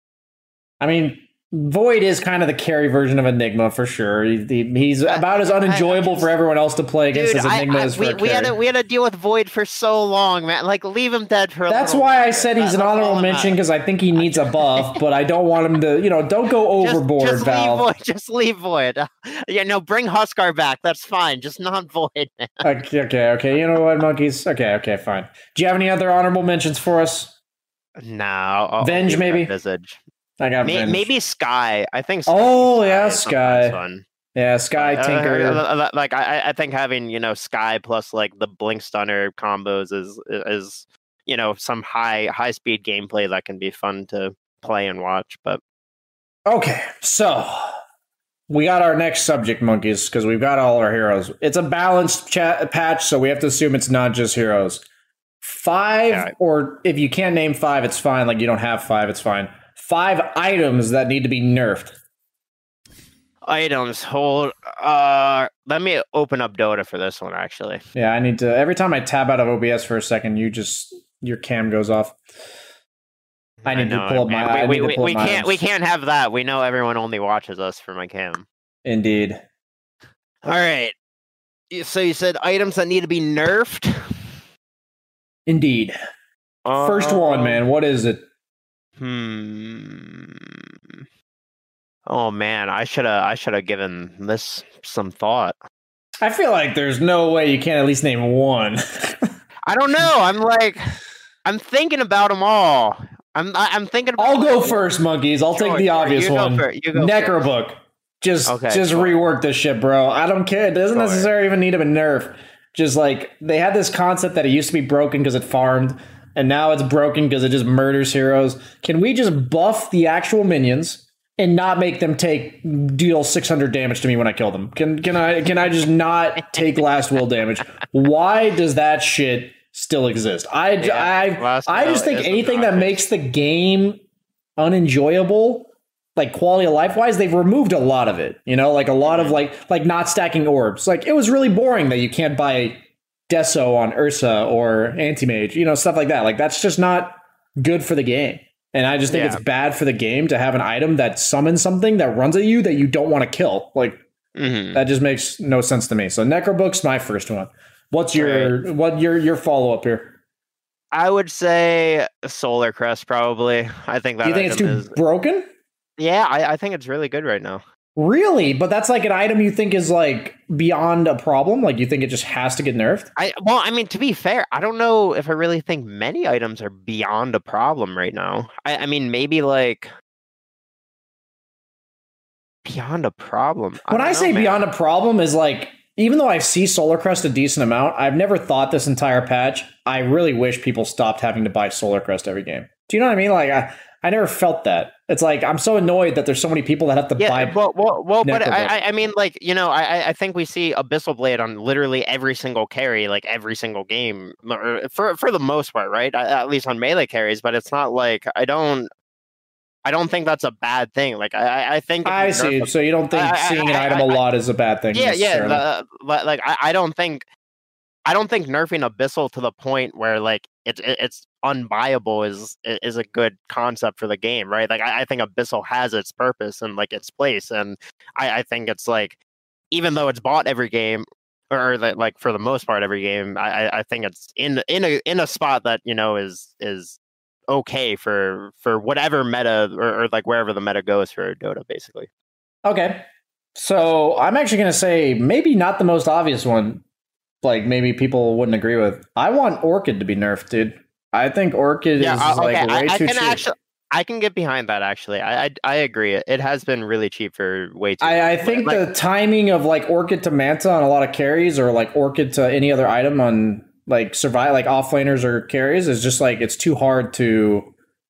I mean, Void is kind of the carry version of Enigma for sure. He's about as unenjoyable for everyone else to play against as Enigma is for we had to deal with Void for so long, man. Like leave him dead for. That's why I said he's an honorable mention because I think he needs a buff, but I don't want him to. Don't go overboard, Valve. Just leave Void. Bring Huskar back. That's fine. Just not Void. Okay. You know what, monkeys? Okay, fine. Do you have any other honorable mentions for us? No. Venge, maybe. Visage. I got maybe Sky. I think. Sky. Fun. Yeah, Sky Tinker. Like I think having Sky plus like the Blink Stunner combos is some high speed gameplay that can be fun to play and watch. But okay, so we got our next subject, monkeys, because we've got all our heroes. It's a balanced patch, so we have to assume it's not just heroes. 5, or if you can't name 5, it's fine. Like you don't have 5, it's fine. 5 items that need to be nerfed. Items. Let me open up Dota for this one, actually. Yeah, I need to. Every time I tab out of OBS for a second, your cam goes off. I need to pull up my. We can't have that. We know everyone only watches us for my cam. Indeed. All right. So you said items that need to be nerfed. Indeed. First one, man. What is it? Oh man, I should have given this some thought. I feel like there's no way you can't at least name one. I don't know. I'm thinking about them all. I'm thinking about I'll go first, monkeys. I'll take the obvious one. Necrobook. Just rework this shit, bro. I don't care. It doesn't necessarily even need to be nerfed. Just like they had this concept that it used to be broken because it farmed. And now it's broken because it just murders heroes. Can we just buff the actual minions and not make them deal 600 damage to me when I kill them? Can I just not take last will damage? Why does that shit still exist? I just think anything that makes the game unenjoyable like quality of life wise, they've removed a lot of it. You know, like a lot of like not stacking orbs. Like it was really boring that you can't buy Deso on Ursa or Anti-Mage, you know, stuff like that. Like that's just not good for the game. And I just think it's bad for the game to have an item that summons something that runs at you that you don't want to kill. Like that just makes no sense to me. So Necrobook's my first one. What's your follow up here? I would say Solar Crest probably. I think that. Do you think it's too broken? Yeah, I think it's really good right now. Really? But that's like an item you think is like beyond a problem? Like you think it just has to get nerfed? Well, I mean, to be fair, I don't know if I really think many items are beyond a problem right now. I mean, maybe like beyond a problem. When I say beyond a problem is like, even though I see Solar Crest a decent amount, I've never thought this entire patch, I really wish people stopped having to buy Solar Crest every game. Do you know what I mean? Like I never felt that. It's like I'm so annoyed that there's so many people that have to buy. Well, but I mean, like, you know, I think we see Abyssal Blade on literally every single carry, like every single game, for the most part, right? At least on melee carries. But it's not like I don't think that's a bad thing. Like I think I see. So you don't think seeing an item a lot is a bad thing? Yeah. Like I don't think nerfing Abyssal to the point where like it's unbuyable is a good concept for the game, right? Like I think Abyssal has its purpose and like its place, and I think it's like, even though it's bought every game, or like for the most part every game, I think it's in a spot that, you know, is okay for whatever meta or like wherever the meta goes for Dota, basically. Okay, so I'm actually going to say maybe not the most obvious one. Like maybe people wouldn't agree with. I want Orchid to be nerfed, dude. I think Orchid is like way too cheap. I can get behind that, actually. I agree. It has been really cheap for way too long. I think the timing of like Orchid to Manta on a lot of carries, or like Orchid to any other item on like survive, like offlaners or carries, is just like it's too hard to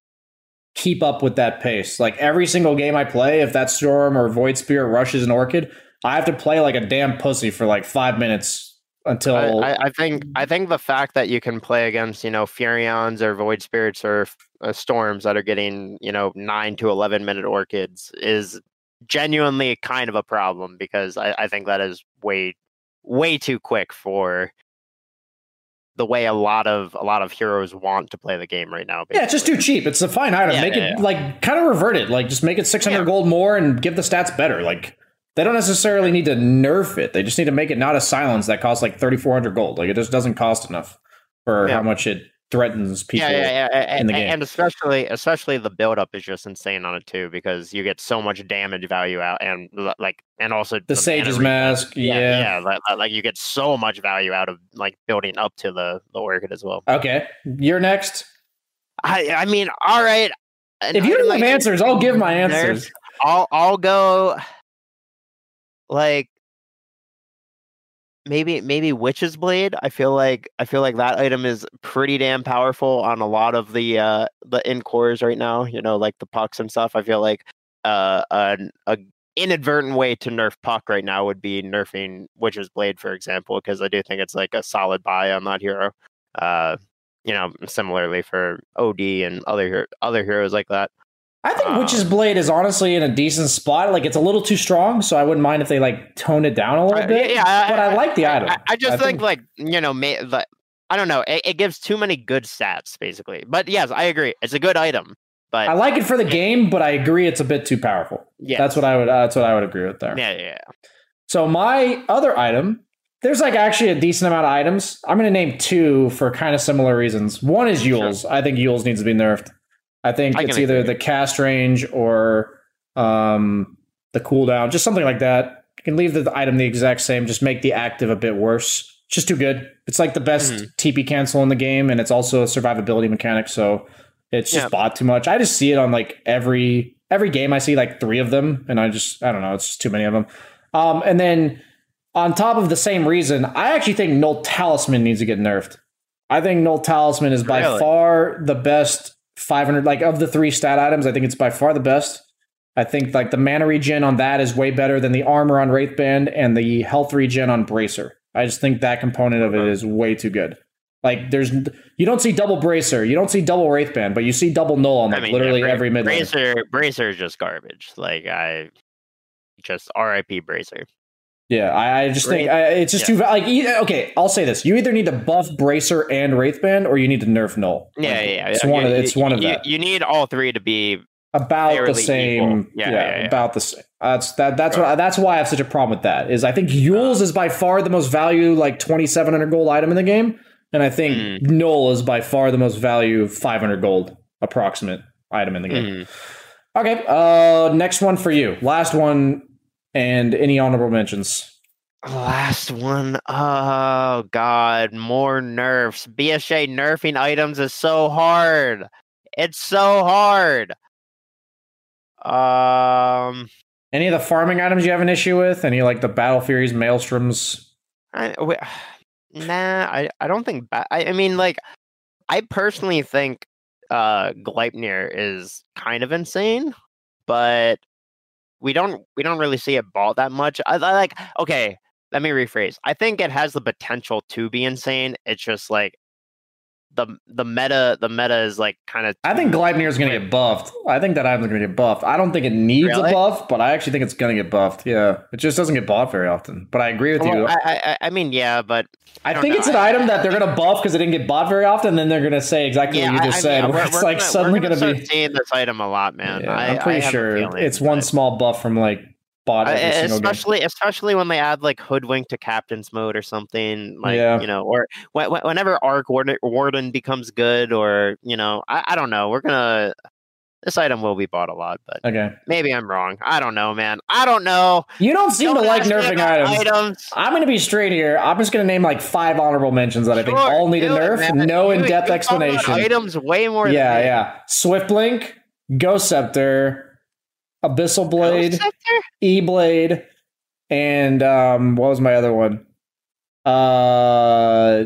keep up with that pace. Like every single game I play, if that Storm or Void Spirit rushes an Orchid, I have to play like a damn pussy for like 5 minutes. Until I think the fact that you can play against, you know, Furions or Void Spirits or Storms that are getting, you know, 9 to 11 minute Orchids is genuinely kind of a problem, because I think that is way too quick for the way a lot of heroes want to play the game right now. Basically. Yeah, it's just too cheap. It's a fine item. Make it like kind of revert it. Like just make it 600 gold more and give the stats better. Like they don't necessarily need to nerf it. They just need to make it not a silence that costs like 3,400 gold. Like it just doesn't cost enough for how much it threatens people in the game. And especially the build up is just insane on it too, because you get so much damage value out, and also the Sage's Mask. Like you get so much value out of like building up to the Orchid as well. Okay, you're next. I mean, all right. If you don't have answers, I'll give my answers. I'll go. Like maybe Witch's Blade. I feel like that item is pretty damn powerful on a lot of the in cores right now. You know, like the Pucks and stuff. I feel like a inadvertent way to nerf Puck right now would be nerfing Witch's Blade, for example, because I do think it's like a solid buy on that hero. You know, similarly for OD and other heroes like that. I think Witch's Blade is honestly in a decent spot. Like it's a little too strong, so I wouldn't mind if they like tone it down a little bit. Yeah, but I like the item. I just think like, you know, I don't know. It gives too many good stats, basically. But yes, I agree. It's a good item. But I like it for the game, but I agree it's a bit too powerful. Yeah, that's what I would agree with there. Yeah. So my other item, there's like actually a decent amount of items. I'm going to name two for kind of similar reasons. One is Eul's. Sure. I think Eul's needs to be nerfed. I think it's either the cast range or the cooldown, just something like that. You can leave the item the exact same, just make the active a bit worse. It's just too good. It's like the best TP cancel in the game, and it's also a survivability mechanic, so it's just bought too much. I just see it on like every game. I see like 3 of them, and I don't know. It's just too many of them. And then on top of the same reason, I actually think Null Talisman needs to get nerfed. I think Null Talisman is by far the best 500, like of the 3 stat items. I think it's by far the best. I think like the mana regen on that is way better than the armor on Wraithband and the health regen on Bracer. I just think that component of it is way too good. Like you don't see double Bracer, you don't see double Wraithband, but you see double Null on literally every mid lane. Bracer is just garbage. Like I just RIP Bracer. Yeah, I just think it's just too like. Okay, I'll say this: you either need to buff Bracer and Wraithband, or you need to nerf Null. It's one of that. You need all three to be about the same. About the same. That's why I have such a problem with that. Is I think Eul's is by far the most value, like 2,700 gold item in the game. And I think Null is by far the most value 500 gold approximate item in the game. Okay, next one for you. Last one, and any honorable mentions. Last one. Oh, God. More nerfs. BSJ nerfing items is so hard. It's so hard. Any of the farming items you have an issue with? Any like the Battle Furies, Maelstroms? Nah, I don't think. I mean, like, I personally think Gleipnir is kind of insane, but we don't really see it bought that much. I like. Okay, let me rephrase. I think it has the potential to be insane. It's just like the meta is like kind of. I think Gleipnir is going to get buffed. I think that item's going to get buffed. I don't think it needs a buff, but I actually think it's going to get buffed. Yeah, it just doesn't get bought very often. But I agree with you. I mean, yeah, but I think it's an item that they're going to buff because it didn't get bought very often. And then they're going to say exactly what you just said. It's like suddenly going to be seeing this item a lot, man. Yeah, I'm pretty sure it's one small buff from like. Especially when they add like Hoodwink to Captain's mode or something, like you know, or whenever Arc Warden becomes good, or you know, I don't know. This item will be bought a lot, but maybe I'm wrong. I don't know, man. I don't know. You don't seem to like nerfing items. I'm going to be straight here. I'm just going to name like 5 honorable mentions that I think all need a nerf. No in-depth explanation. Items way more. Yeah. Swiftblink, Ghost Scepter. Abyssal Blade, E-Blade, and what was my other one? I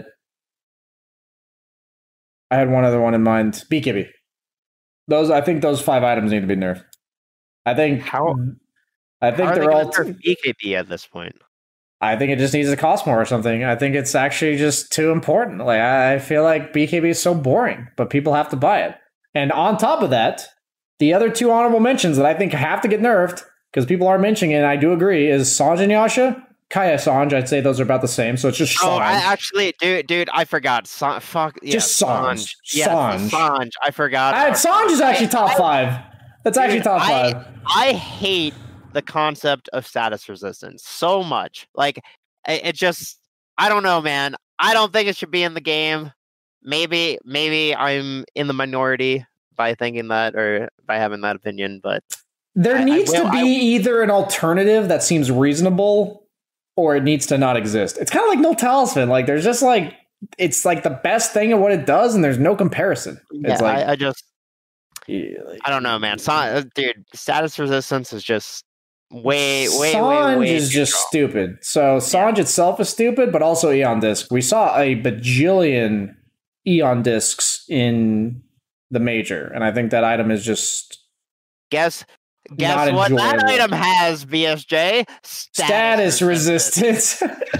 had one other one in mind. BKB. I think those 5 items need to be nerfed. I think they're all BKB at this point. I think it just needs to cost more or something. I think it's actually just too important. Like I feel like BKB is so boring, but people have to buy it. And on top of that, the other 2 honorable mentions that I think have to get nerfed, because people are mentioning it, and I do agree, is Sange and Yasha. Kaya Sange, I'd say those are about the same, so it's just Sange. Dude, I forgot. Just Sange. Sange. Sange, I forgot. Sange is actually top 5. That's actually top 5. I hate the concept of status resistance so much. Like, it just, I don't know, man. I don't think it should be in the game. Maybe I'm in the minority by thinking that or by having that opinion, but there needs to be either an alternative that seems reasonable or it needs to not exist. It's kind of like No Talisman. Like there's just like it's like the best thing of what it does, and there's no comparison. It's like I don't know, man. Dude, status resistance is just way Sange is just stupid. So Sange itself is stupid, but also Eon Disc. We saw a bajillion Eon Discs in the major, and I think that item is just guess what that item has, BSJ? Status resistance.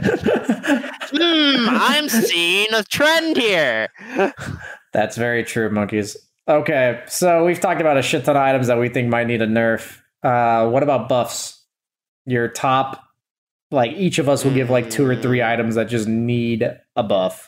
I'm seeing a trend here. That's very true, monkeys. Okay, so we've talked about a shit ton of items that we think might need a nerf. What about buffs? Your top, like each of us will give like 2 or 3 items that just need a buff.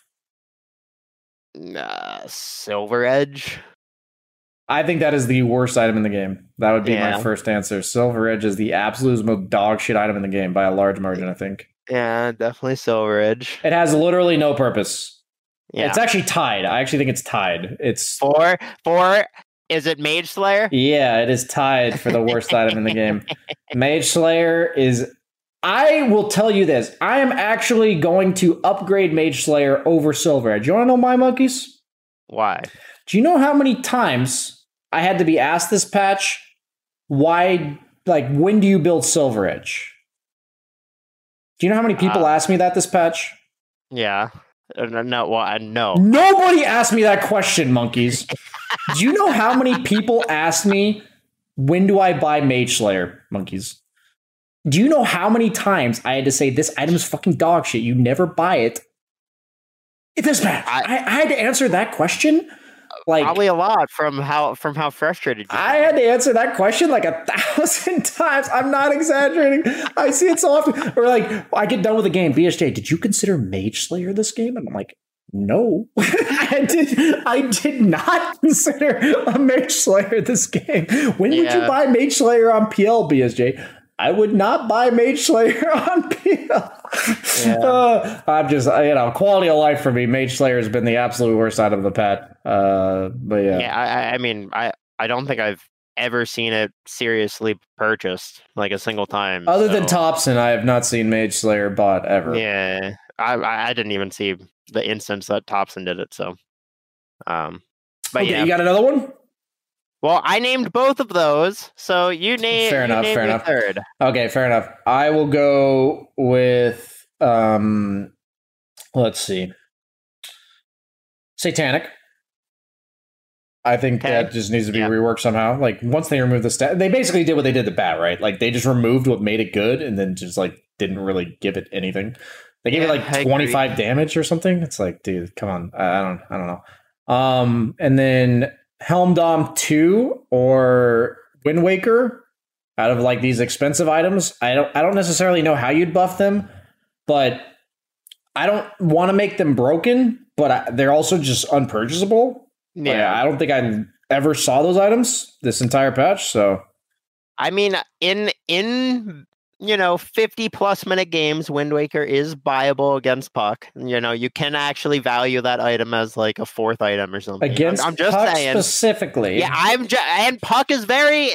Silver Edge. I think that is the worst item in the game. That would be my first answer. Silver Edge is the absolute most dog shit item in the game by a large margin, I think. Yeah, definitely Silver Edge. It has literally no purpose. Yeah. It's actually tied. I actually think it's tied. It's 4. Is it Mage Slayer? Yeah, it is tied for the worst item in the game. Mage Slayer is... I will tell you this. I am actually going to upgrade Mage Slayer over Silver Edge. You want to know why, monkeys? Why? Do you know how many times I had to be asked this patch, why, like, when do you build Silver Edge? Do you know how many people asked me that this patch? Yeah. No. Nobody asked me that question, monkeys. Do you know how many people asked me, when do I buy Mage Slayer, monkeys? Do you know how many times I had to say, this item is fucking dog shit, you never buy it? This match, I had to answer that question. Like probably a lot from how frustrated you I had to answer that question like 1,000 times. I'm not exaggerating. I see it so often. Or like I get done with a game. BSJ, did you consider Mage Slayer this game? And I'm like, no, I did not consider a Mage Slayer this game. When would you buy Mage Slayer on PL, BSJ? I would not buy Mage Slayer on PL. I'm just, quality of life for me. Mage Slayer has been the absolute worst out of the patch. But yeah. Yeah, I mean, I don't think I've ever seen it seriously purchased like a single time. Other than Thompson, I have not seen Mage Slayer bought ever. Yeah, I didn't even see the instance that Thompson did it. So, but okay, you got another one? Well, I named both of those, so you name. Fair enough. Third. Okay, fair enough. I will go with let's see, Satanic. I think that just needs to be reworked somehow. Like once they remove the stat, they basically did what they did to Bat, right? Like they just removed what made it good, and then just like didn't really give it anything. They gave it like 25 damage or something. It's like, dude, come on. I don't know. And then Helmdom 2 or Wind Waker out of like these expensive items. I don't necessarily know how you'd buff them, but I don't want to make them broken, but they're also just unpurchasable. Yeah, I don't think I ever saw those items this entire patch. So, I mean, in 50 plus minute games, Wind Waker is buyable against Puck. You can actually value that item as like a fourth item or something. Against I'm just Puck saying specifically. Yeah, and Puck is very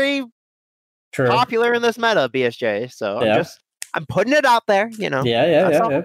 true. Popular in this meta, BSJ. So I'm putting it out there. Yeah.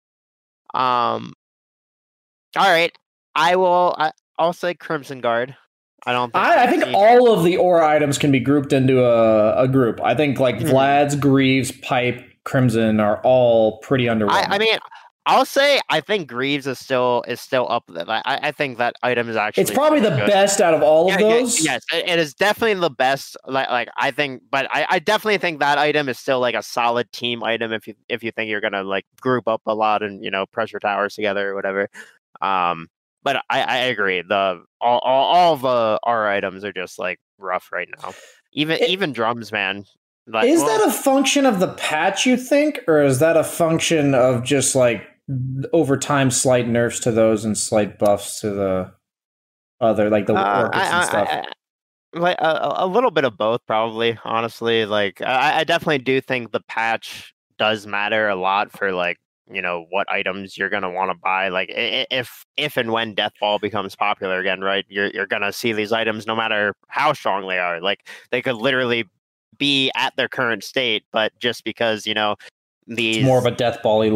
All right, I'll say Crimson Guard. I think all of the aura items can be grouped into a group. I think like Vlad's, Greaves, Pipe, Crimson are all pretty underwhelming. I mean, I'll say I think Greaves is still up there. I think that item is actually it's probably the best out of all of those. Yes, it is definitely the best. Like I think, but I definitely think that item is still like a solid team item if you think you're gonna like group up a lot and pressure towers together or whatever. But I agree. All the R items are just like rough right now. Even drums, man. Like, is that a function of the patch, you think, or is that a function of just like over time slight nerfs to those and slight buffs to the other, like the orcus and stuff? Like a little bit of both, probably. Honestly, like I definitely do think the patch does matter a lot for like what items you're gonna want to buy. Like if and when Deathball becomes popular again, right? You're gonna see these items no matter how strong they are. Like they could literally be at their current state, but just because these it's more of a Deathball-y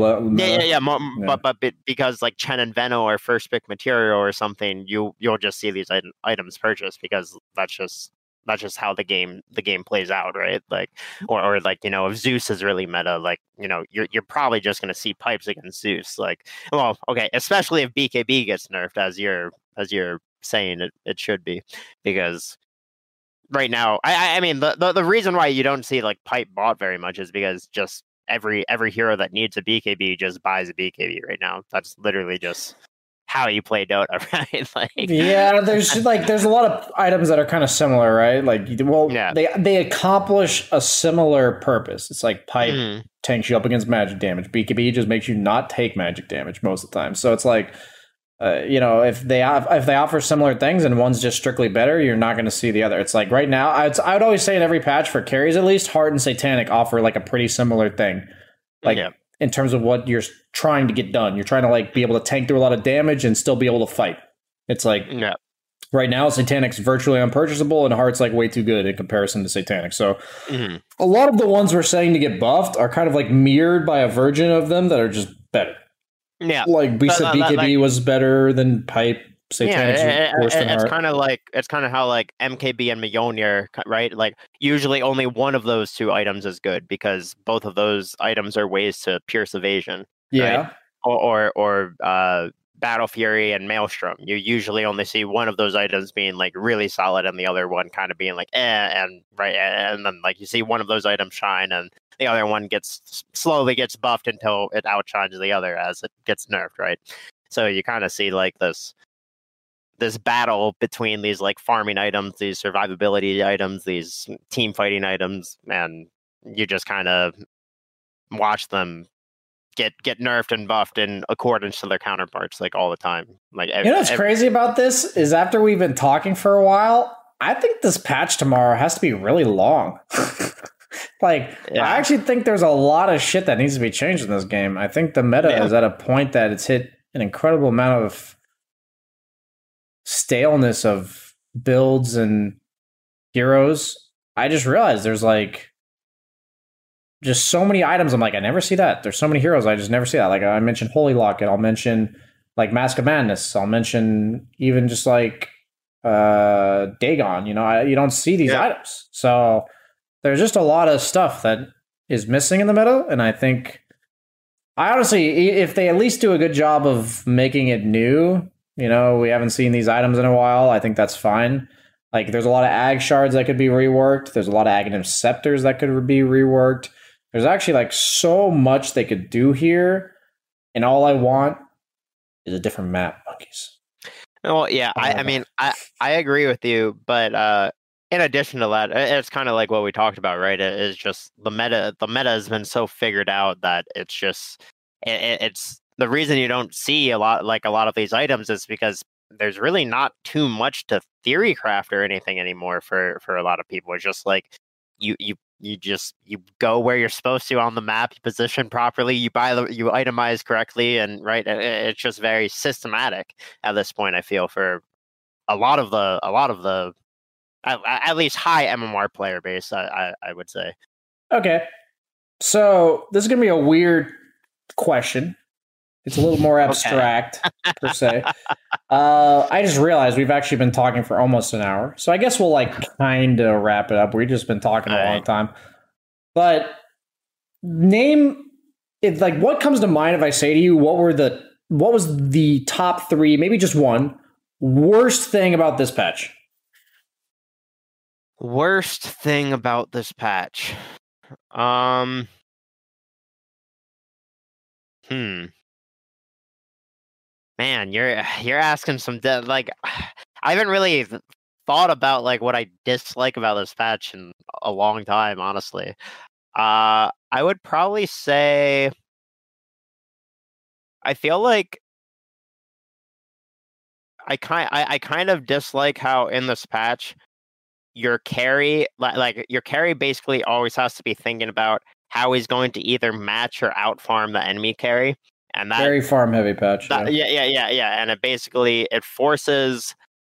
but because like Chen and Veno are first pick material or something, you'll just see these items purchased because that's just how the game plays out, right? Like, or like if Zeus is really meta, like you're probably just gonna see pipes against Zeus. Like, well, okay, especially if BKB gets nerfed, as you're saying it should be, because right now, I mean the reason why you don't see like pipe bought very much is because just every hero that needs a BKB just buys a BKB right now. That's literally just how you play Dota, right? Like, yeah, there's a lot of items that are kind of similar, right? Like, they accomplish a similar purpose. It's like pipe tanks you up against magic damage. BKB just makes you not take magic damage most of the time. So it's like, if they offer similar things and one's just strictly better, you're not going to see the other. It's like right now, I would always say in every patch for carries at least, Heart and Satanic offer like a pretty similar thing. Like. Yeah. In terms of what you're trying to get done. You're trying to like be able to tank through a lot of damage and still be able to fight. It's like right now Satanic's virtually unpurchasable and Heart's like way too good in comparison to Satanic. So a lot of the ones we're saying to get buffed are kind of like mirrored by a version of them that are just better. Yeah. Like we said BKB was better than Pipe. Satanic's worse than Heart. It's kind of how like MKB and Mjolnir, right? Like usually only one of those two items is good because both of those items are ways to pierce evasion. Yeah. Right? Or Battle Fury and Maelstrom. You usually only see one of those items being like really solid and the other one kind of being like and then like you see one of those items shine and the other one slowly gets buffed until it outshines the other as it gets nerfed, right? So you kind of see like this battle between these like farming items, these survivability items, these team fighting items, and you just kind of watch them get nerfed and buffed in accordance to their counterparts like all the time. Like, you know what's crazy about this is after we've been talking for a while, I think this patch tomorrow has to be really long. I actually think there's a lot of shit that needs to be changed in this game. I think the meta is at a point that it's hit an incredible amount of staleness of builds and heroes. I just realized there's like just so many items. I'm like, I never see that. There's so many heroes. I just never see that. Like I mentioned Holy Locket. I'll mention like Mask of Madness. I'll mention even just like Dagon. You know, you don't see these items. So there's just a lot of stuff that is missing in the meta. And I think, I honestly, if they at least do a good job of making it new, you know, we haven't seen these items in a while, I think that's fine. Like, there's a lot of Ag Shards that could be reworked. There's a lot of Aghanim Scepters that could be reworked. There's actually, like, so much they could do here. And all I want is a different map, monkeys. Well, yeah, I mean, I agree with you. But in addition to that, it's kind of like what we talked about, right? It is just the meta. The meta has been so figured out that it's just, it's the reason you don't see a lot of these items is because there's really not too much to theory craft or anything anymore for a lot of people. It's just like you go where you're supposed to on the map, you position properly, you itemize correctly, and right, it's just very systematic at this point. I feel for a lot of the at least high MMR player base, I would say. Okay, so this is gonna be a weird question. It's a little more abstract, per se. I just realized we've actually been talking for almost an hour. So I guess we'll like kind of wrap it up. We've just been talking a long time. But name it, like, what comes to mind if I say to you, what was the top 3, maybe just one, worst thing about this patch? Worst thing about this patch. Man, you're asking some like, I haven't really thought about like what I dislike about this patch in a long time, honestly. I would probably say I feel like I kind of dislike how in this patch your carry basically always has to be thinking about how he's going to either match or outfarm the enemy carry. And that very farm heavy patch. Yeah. And it forces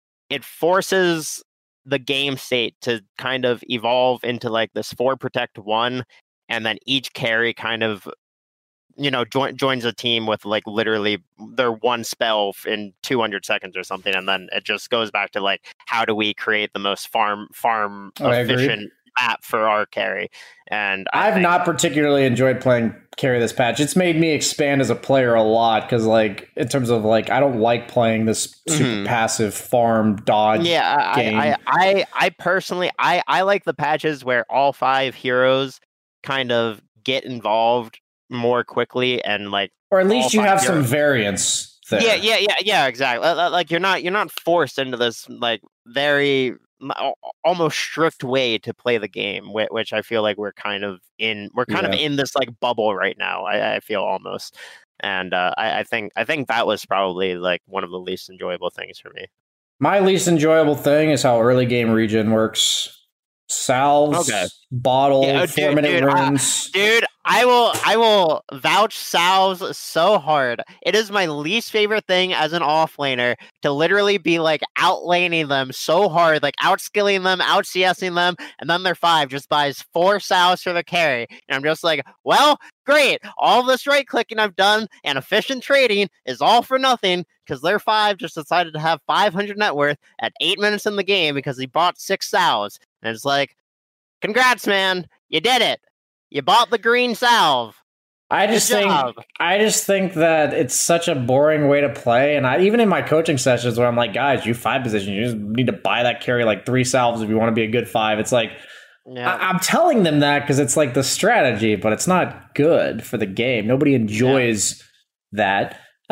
the game state to kind of evolve into like this 4 protect 1, and then each carry kind of, you know, joins a team with like literally their one spell in 200 seconds or something, and then it just goes back to like, how do we create the most farm efficient map for our carry? And I've not particularly enjoyed playing carry this patch. It's made me expand as a player a lot, because like in terms of like, I don't like playing this super passive farm dodge game. I personally I like the patches where all 5 heroes kind of get involved more quickly, and like, or at least you have some variance there. Yeah, exactly. Like you're not forced into this like very almost strict way to play the game, which I feel like we're kind of in this like bubble right now. I feel almost, and I think that was probably like one of the least enjoyable things for me. My least enjoyable thing is how early game regen works. Salves, bottle, 4-minute runes. Dude, I will vouch salves so hard. It is my least favorite thing as an offlaner to literally be like outlaning them so hard, like outskilling them, out CSing them, and then their 5 just buys 4 salves for the carry. And I'm just like, well, great. All this right clicking I've done and efficient trading is all for nothing, because their 5 just decided to have 500 net worth at 8 minutes in the game because he bought 6 salves. And it's like, congrats, man. You did it. You bought the green salve. I just think that it's such a boring way to play. And even in my coaching sessions where I'm like, guys, you 5 position, you just need to buy that carry like 3 salves if you want to be a good 5. It's like, I'm telling them that because it's like the strategy, but it's not good for the game. Nobody enjoys that.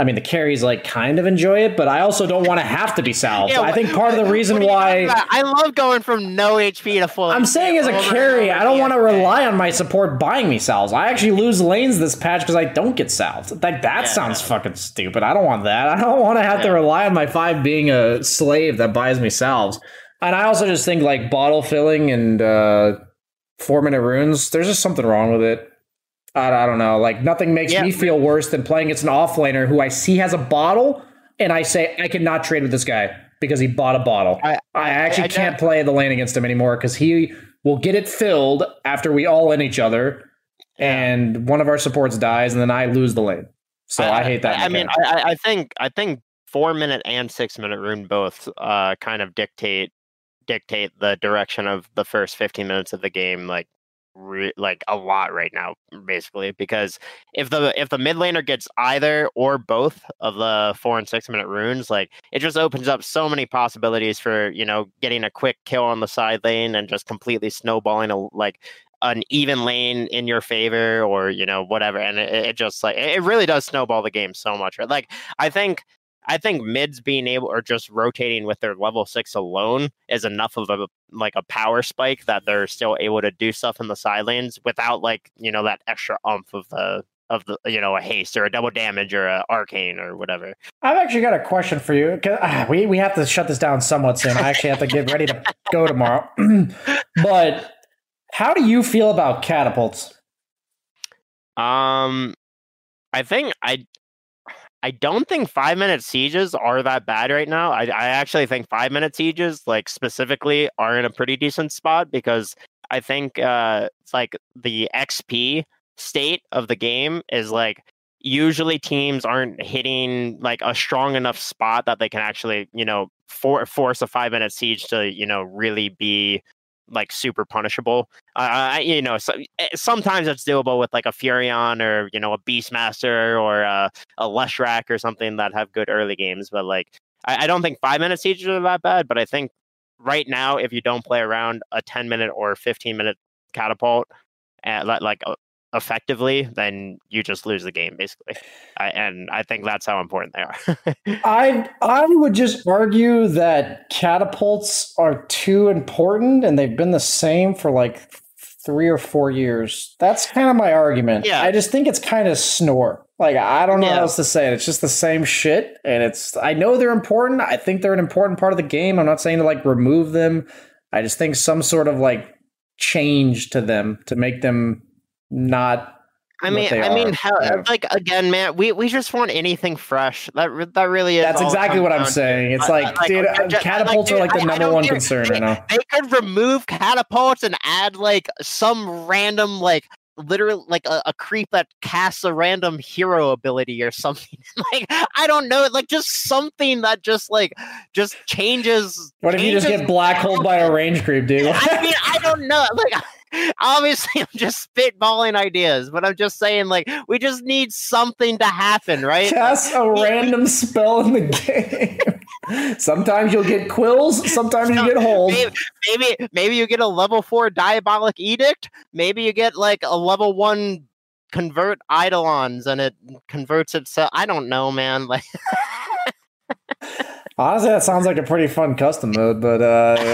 I mean, the carries like kind of enjoy it, but I also don't want to have to be salved. Yeah, I think part of the reason why I love going from no HP to full. I'm saying as a carry, I don't want to rely on my support buying me salves. I actually lose lanes this patch because I don't get salved. Like that sounds fucking stupid. I don't want that. I don't want to have to rely on my 5 being a slave that buys me salves. And I also just think like bottle filling and 4-minute runes, there's just something wrong with it. I don't know. Like nothing makes me feel worse than playing against an offlaner who I see has a bottle and I say I cannot trade with this guy because he bought a bottle. I actually can't play the lane against him anymore because he will get it filled after we all in each other and one of our supports dies and then I lose the lane. So I hate that. I mean, I think 4-minute and 6-minute rune both kind of dictate the direction of the first 15 minutes of the game, like a lot right now, basically, because if the mid laner gets either or both of the 4 and 6-minute runes, like it just opens up so many possibilities for getting a quick kill on the side lane and just completely snowballing an even lane in your favor or whatever, and it just like it really does snowball the game so much, right? Like I think mids being able or just rotating with their level 6 alone is enough of a power spike that they're still able to do stuff in the side lanes without that extra oomph of the a haste or a double damage or a arcane or whatever. I've actually got a question for you. We have to shut this down somewhat soon. I actually have to get ready to go tomorrow. But how do you feel about catapults? I don't think 5-minute sieges are that bad right now. I actually think 5-minute sieges, like specifically, are in a pretty decent spot because I think it's like the XP state of the game is like usually teams aren't hitting like a strong enough spot that they can actually force a 5-minute siege to really be like super punishable. Sometimes it's doable with like a Furion or a Beastmaster or a Leshrac or something that have good early games. But like I don't think 5-minute sieges are that bad. But I think right now, if you don't play around a 10-minute or 15-minute catapult, effectively, then you just lose the game basically. And I think that's how important they are. I would just argue that catapults are too important and they've been the same for like 3 or 4 years. That's kind of my argument. Yeah. I just think it's kind of snore. Like, I don't know what else to say. It's just the same shit. And I know they're important. I think they're an important part of the game. I'm not saying to like remove them. I just think some sort of like change to them to make them not. Like again, man, we just want anything fresh. That really is. That's exactly what I'm saying. It's catapults are like the number one concern right now. They could remove catapults and add like some random literally like a creep that casts a random hero ability or something. Like I don't know, like just something that just changes. What if you just get black holed by a range creep, dude? I mean, I don't know. Like obviously I'm just spitballing ideas, but I'm just saying like we just need something to happen, right? Cast a random spell in the game. Sometimes you'll get quills, sometimes you get holes. Maybe you get a level 4 diabolic edict. Maybe you get like a level 1 convert eidolons and it converts itself. I don't know, man. Like honestly, that sounds like a pretty fun custom mode, but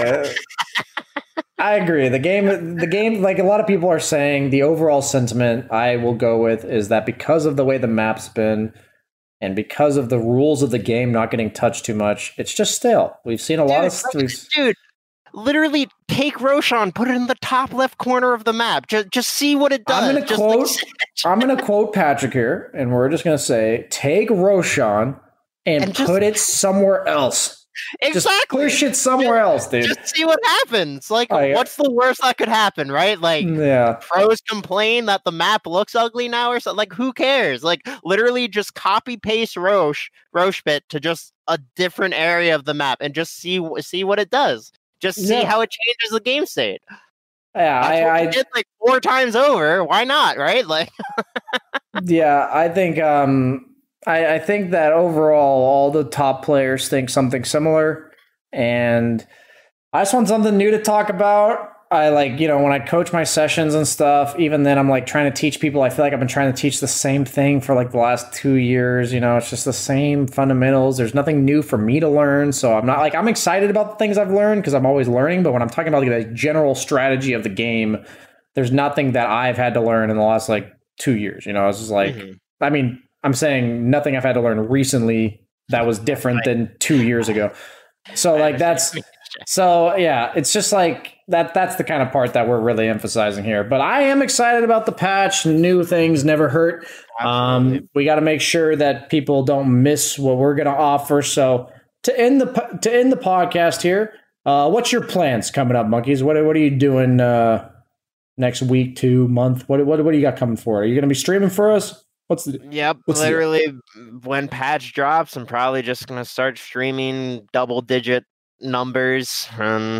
I agree. The game, like a lot of people are saying, the overall sentiment I will go with is that because of the way the map's been and because of the rules of the game not getting touched too much, it's just stale. We've seen a lot of dude. Literally take Roshan, put it in the top left corner of the map. Just see what it does. I'm gonna quote Patrick here, and we're just gonna say, take Roshan and put it somewhere else. Exactly. Just push it somewhere else, dude. Just see what happens. Like, what's the worst that could happen, right? Like, pros complain that the map looks ugly now or something. Like, who cares? Like, literally just copy paste Roche bit to just a different area of the map and just see what it does. Just see how it changes the game state. Yeah, I did like 4 times over. Why not, right? Like, yeah, I think I think that overall, all the top players think something similar, and I just want something new to talk about. I like, when I coach my sessions and stuff, even then I'm like trying to teach people. I feel like I've been trying to teach the same thing for like the last 2 years. It's just the same fundamentals. There's nothing new for me to learn. So I'm excited about the things I've learned because I'm always learning. But when I'm talking about like the general strategy of the game, there's nothing that I've had to learn in the last like 2 years. It's just like, I mean, I'm saying nothing I've had to learn recently that was different than 2 years ago. So like it's just like that's the kind of part that we're really emphasizing here. But I am excited about the patch. New things never hurt. We got to make sure that people don't miss what we're going to offer. So to end the podcast here, what's your plans coming up, Monkeys? What are you doing next week, 2 month? What do you got coming for? Are you going to be streaming for us? Literally when patch drops, I'm probably just going to start streaming double-digit numbers,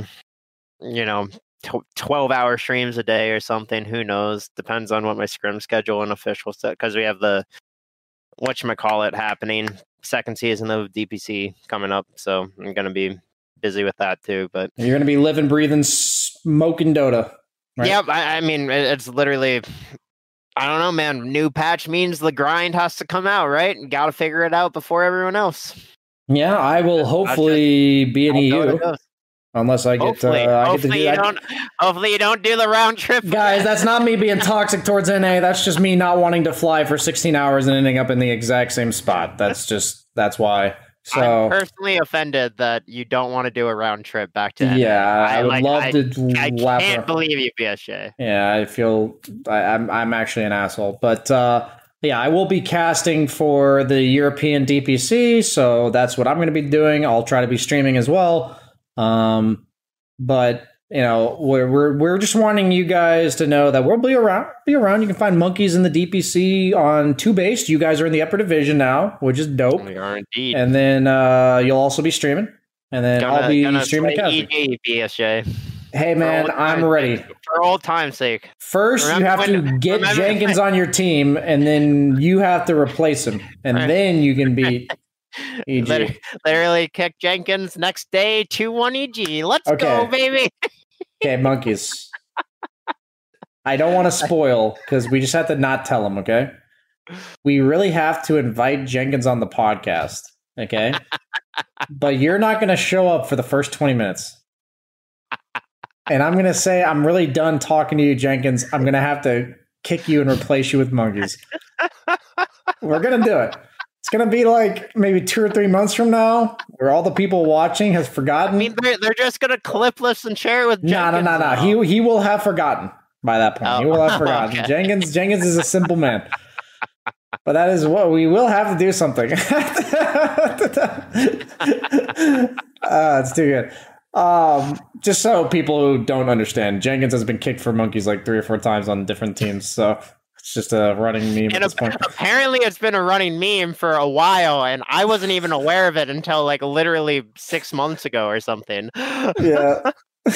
12-hour streams a day or something. Who knows? Depends on what my scrim schedule and official set, because we have the whatchamacallit happening, second season of DPC coming up, so I'm going to be busy with that too. But you're going to be living, breathing, smoking Dota, right? Yep. I mean, it's literally... I don't know, man. New patch means the grind has to come out, right? And got to figure it out before everyone else. Yeah, I will hopefully be in EU. Unless I get hopefully you don't do the round trip. Guys, that's not me being toxic towards NA. That's just me not wanting to fly for 16 hours and ending up in the exact same spot. That's why. So I'm personally offended that you don't want to do a round trip back to NA. Yeah, I would love to. I can't believe you, BSJ. Yeah, I feel I'm actually an asshole, but yeah, I will be casting for the European DPC, so that's what I'm going to be doing. I'll try to be streaming as well. But we're just wanting you guys to know that we'll be around. You can find Monkeys in the DPC on 2Based. You guys are in the upper division now, which is dope. We are indeed. And then you'll also be streaming. And then I'll be streaming casting. BSJ. Hey man, I'm ready. For old time's sake. First, you have to get Jenkins on your team, and then you have to replace him, and then you can beat EG. Literally kick Jenkins next day, 2-1 EG. Let's go, baby. Okay, Monkeys. I don't want to spoil, because we just have to not tell him, okay? We really have to invite Jenkins on the podcast, okay? But you're not going to show up for the first 20 minutes. And I'm going to say, I'm really done talking to you, Jenkins. I'm going to have to kick you and replace you with Monkeys. We're going to do it. It's going to be like maybe 2 or 3 months from now, where all the people watching has forgotten. I mean, they're just going to clip this and share it with Jenkins. No. He will have forgotten by that point. He will have forgotten. Okay. Jenkins is a simple man. But that is what we will have to do something. It's too good. Just so people who don't understand, Jenkins has been kicked for Monkeys like 3 or 4 times on different teams, so it's just a running meme at this point. Apparently it's been a running meme for a while, and I wasn't even aware of it until like literally 6 months ago or something. Yeah.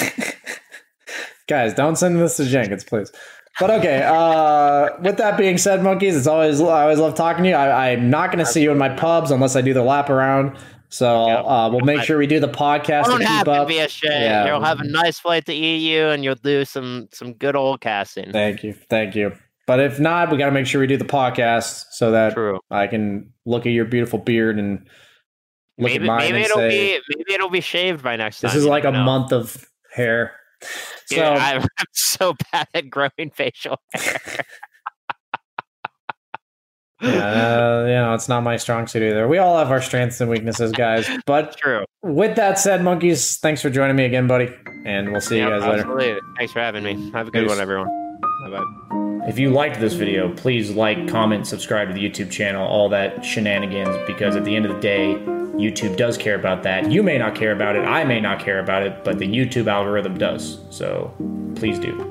Guys, don't send this to Jenkins, please. But okay, with that being said, Monkeys, I always love talking to you. I'm not going to see you in my pubs unless I do the lap around. So we'll make sure we do the podcast to keep up. BSJ. Yeah. You'll have a nice flight to EU, and you'll do some good old casting. Thank you. But if not, we got to make sure we do the podcast so that I can look at your beautiful beard and look at mine and say, maybe it'll be shaved by next time. This is like a month of hair. Dude, I'm so bad at growing facial hair. Yeah, it's not my strong suit either. We all have our strengths and weaknesses, guys. But true. With that said, Monkeys, thanks for joining me again, buddy. And we'll see you guys later. Thanks for having me. Have a good one, everyone. Bye-bye. If you liked this video, please like, comment, subscribe to the YouTube channel, all that shenanigans, because at the end of the day, YouTube does care about that. You may not care about it, I may not care about it, but the YouTube algorithm does. So please do.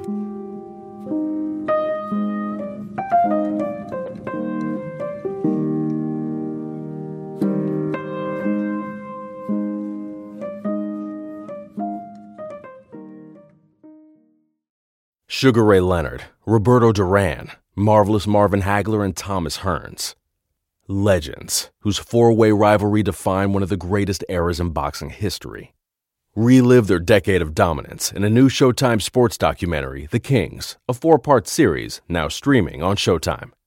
Sugar Ray Leonard, Roberto Duran, Marvelous Marvin Hagler, and Thomas Hearns. Legends, whose four-way rivalry defined one of the greatest eras in boxing history. Relive their decade of dominance in a new Showtime sports documentary, The Kings, a 4-part series now streaming on Showtime.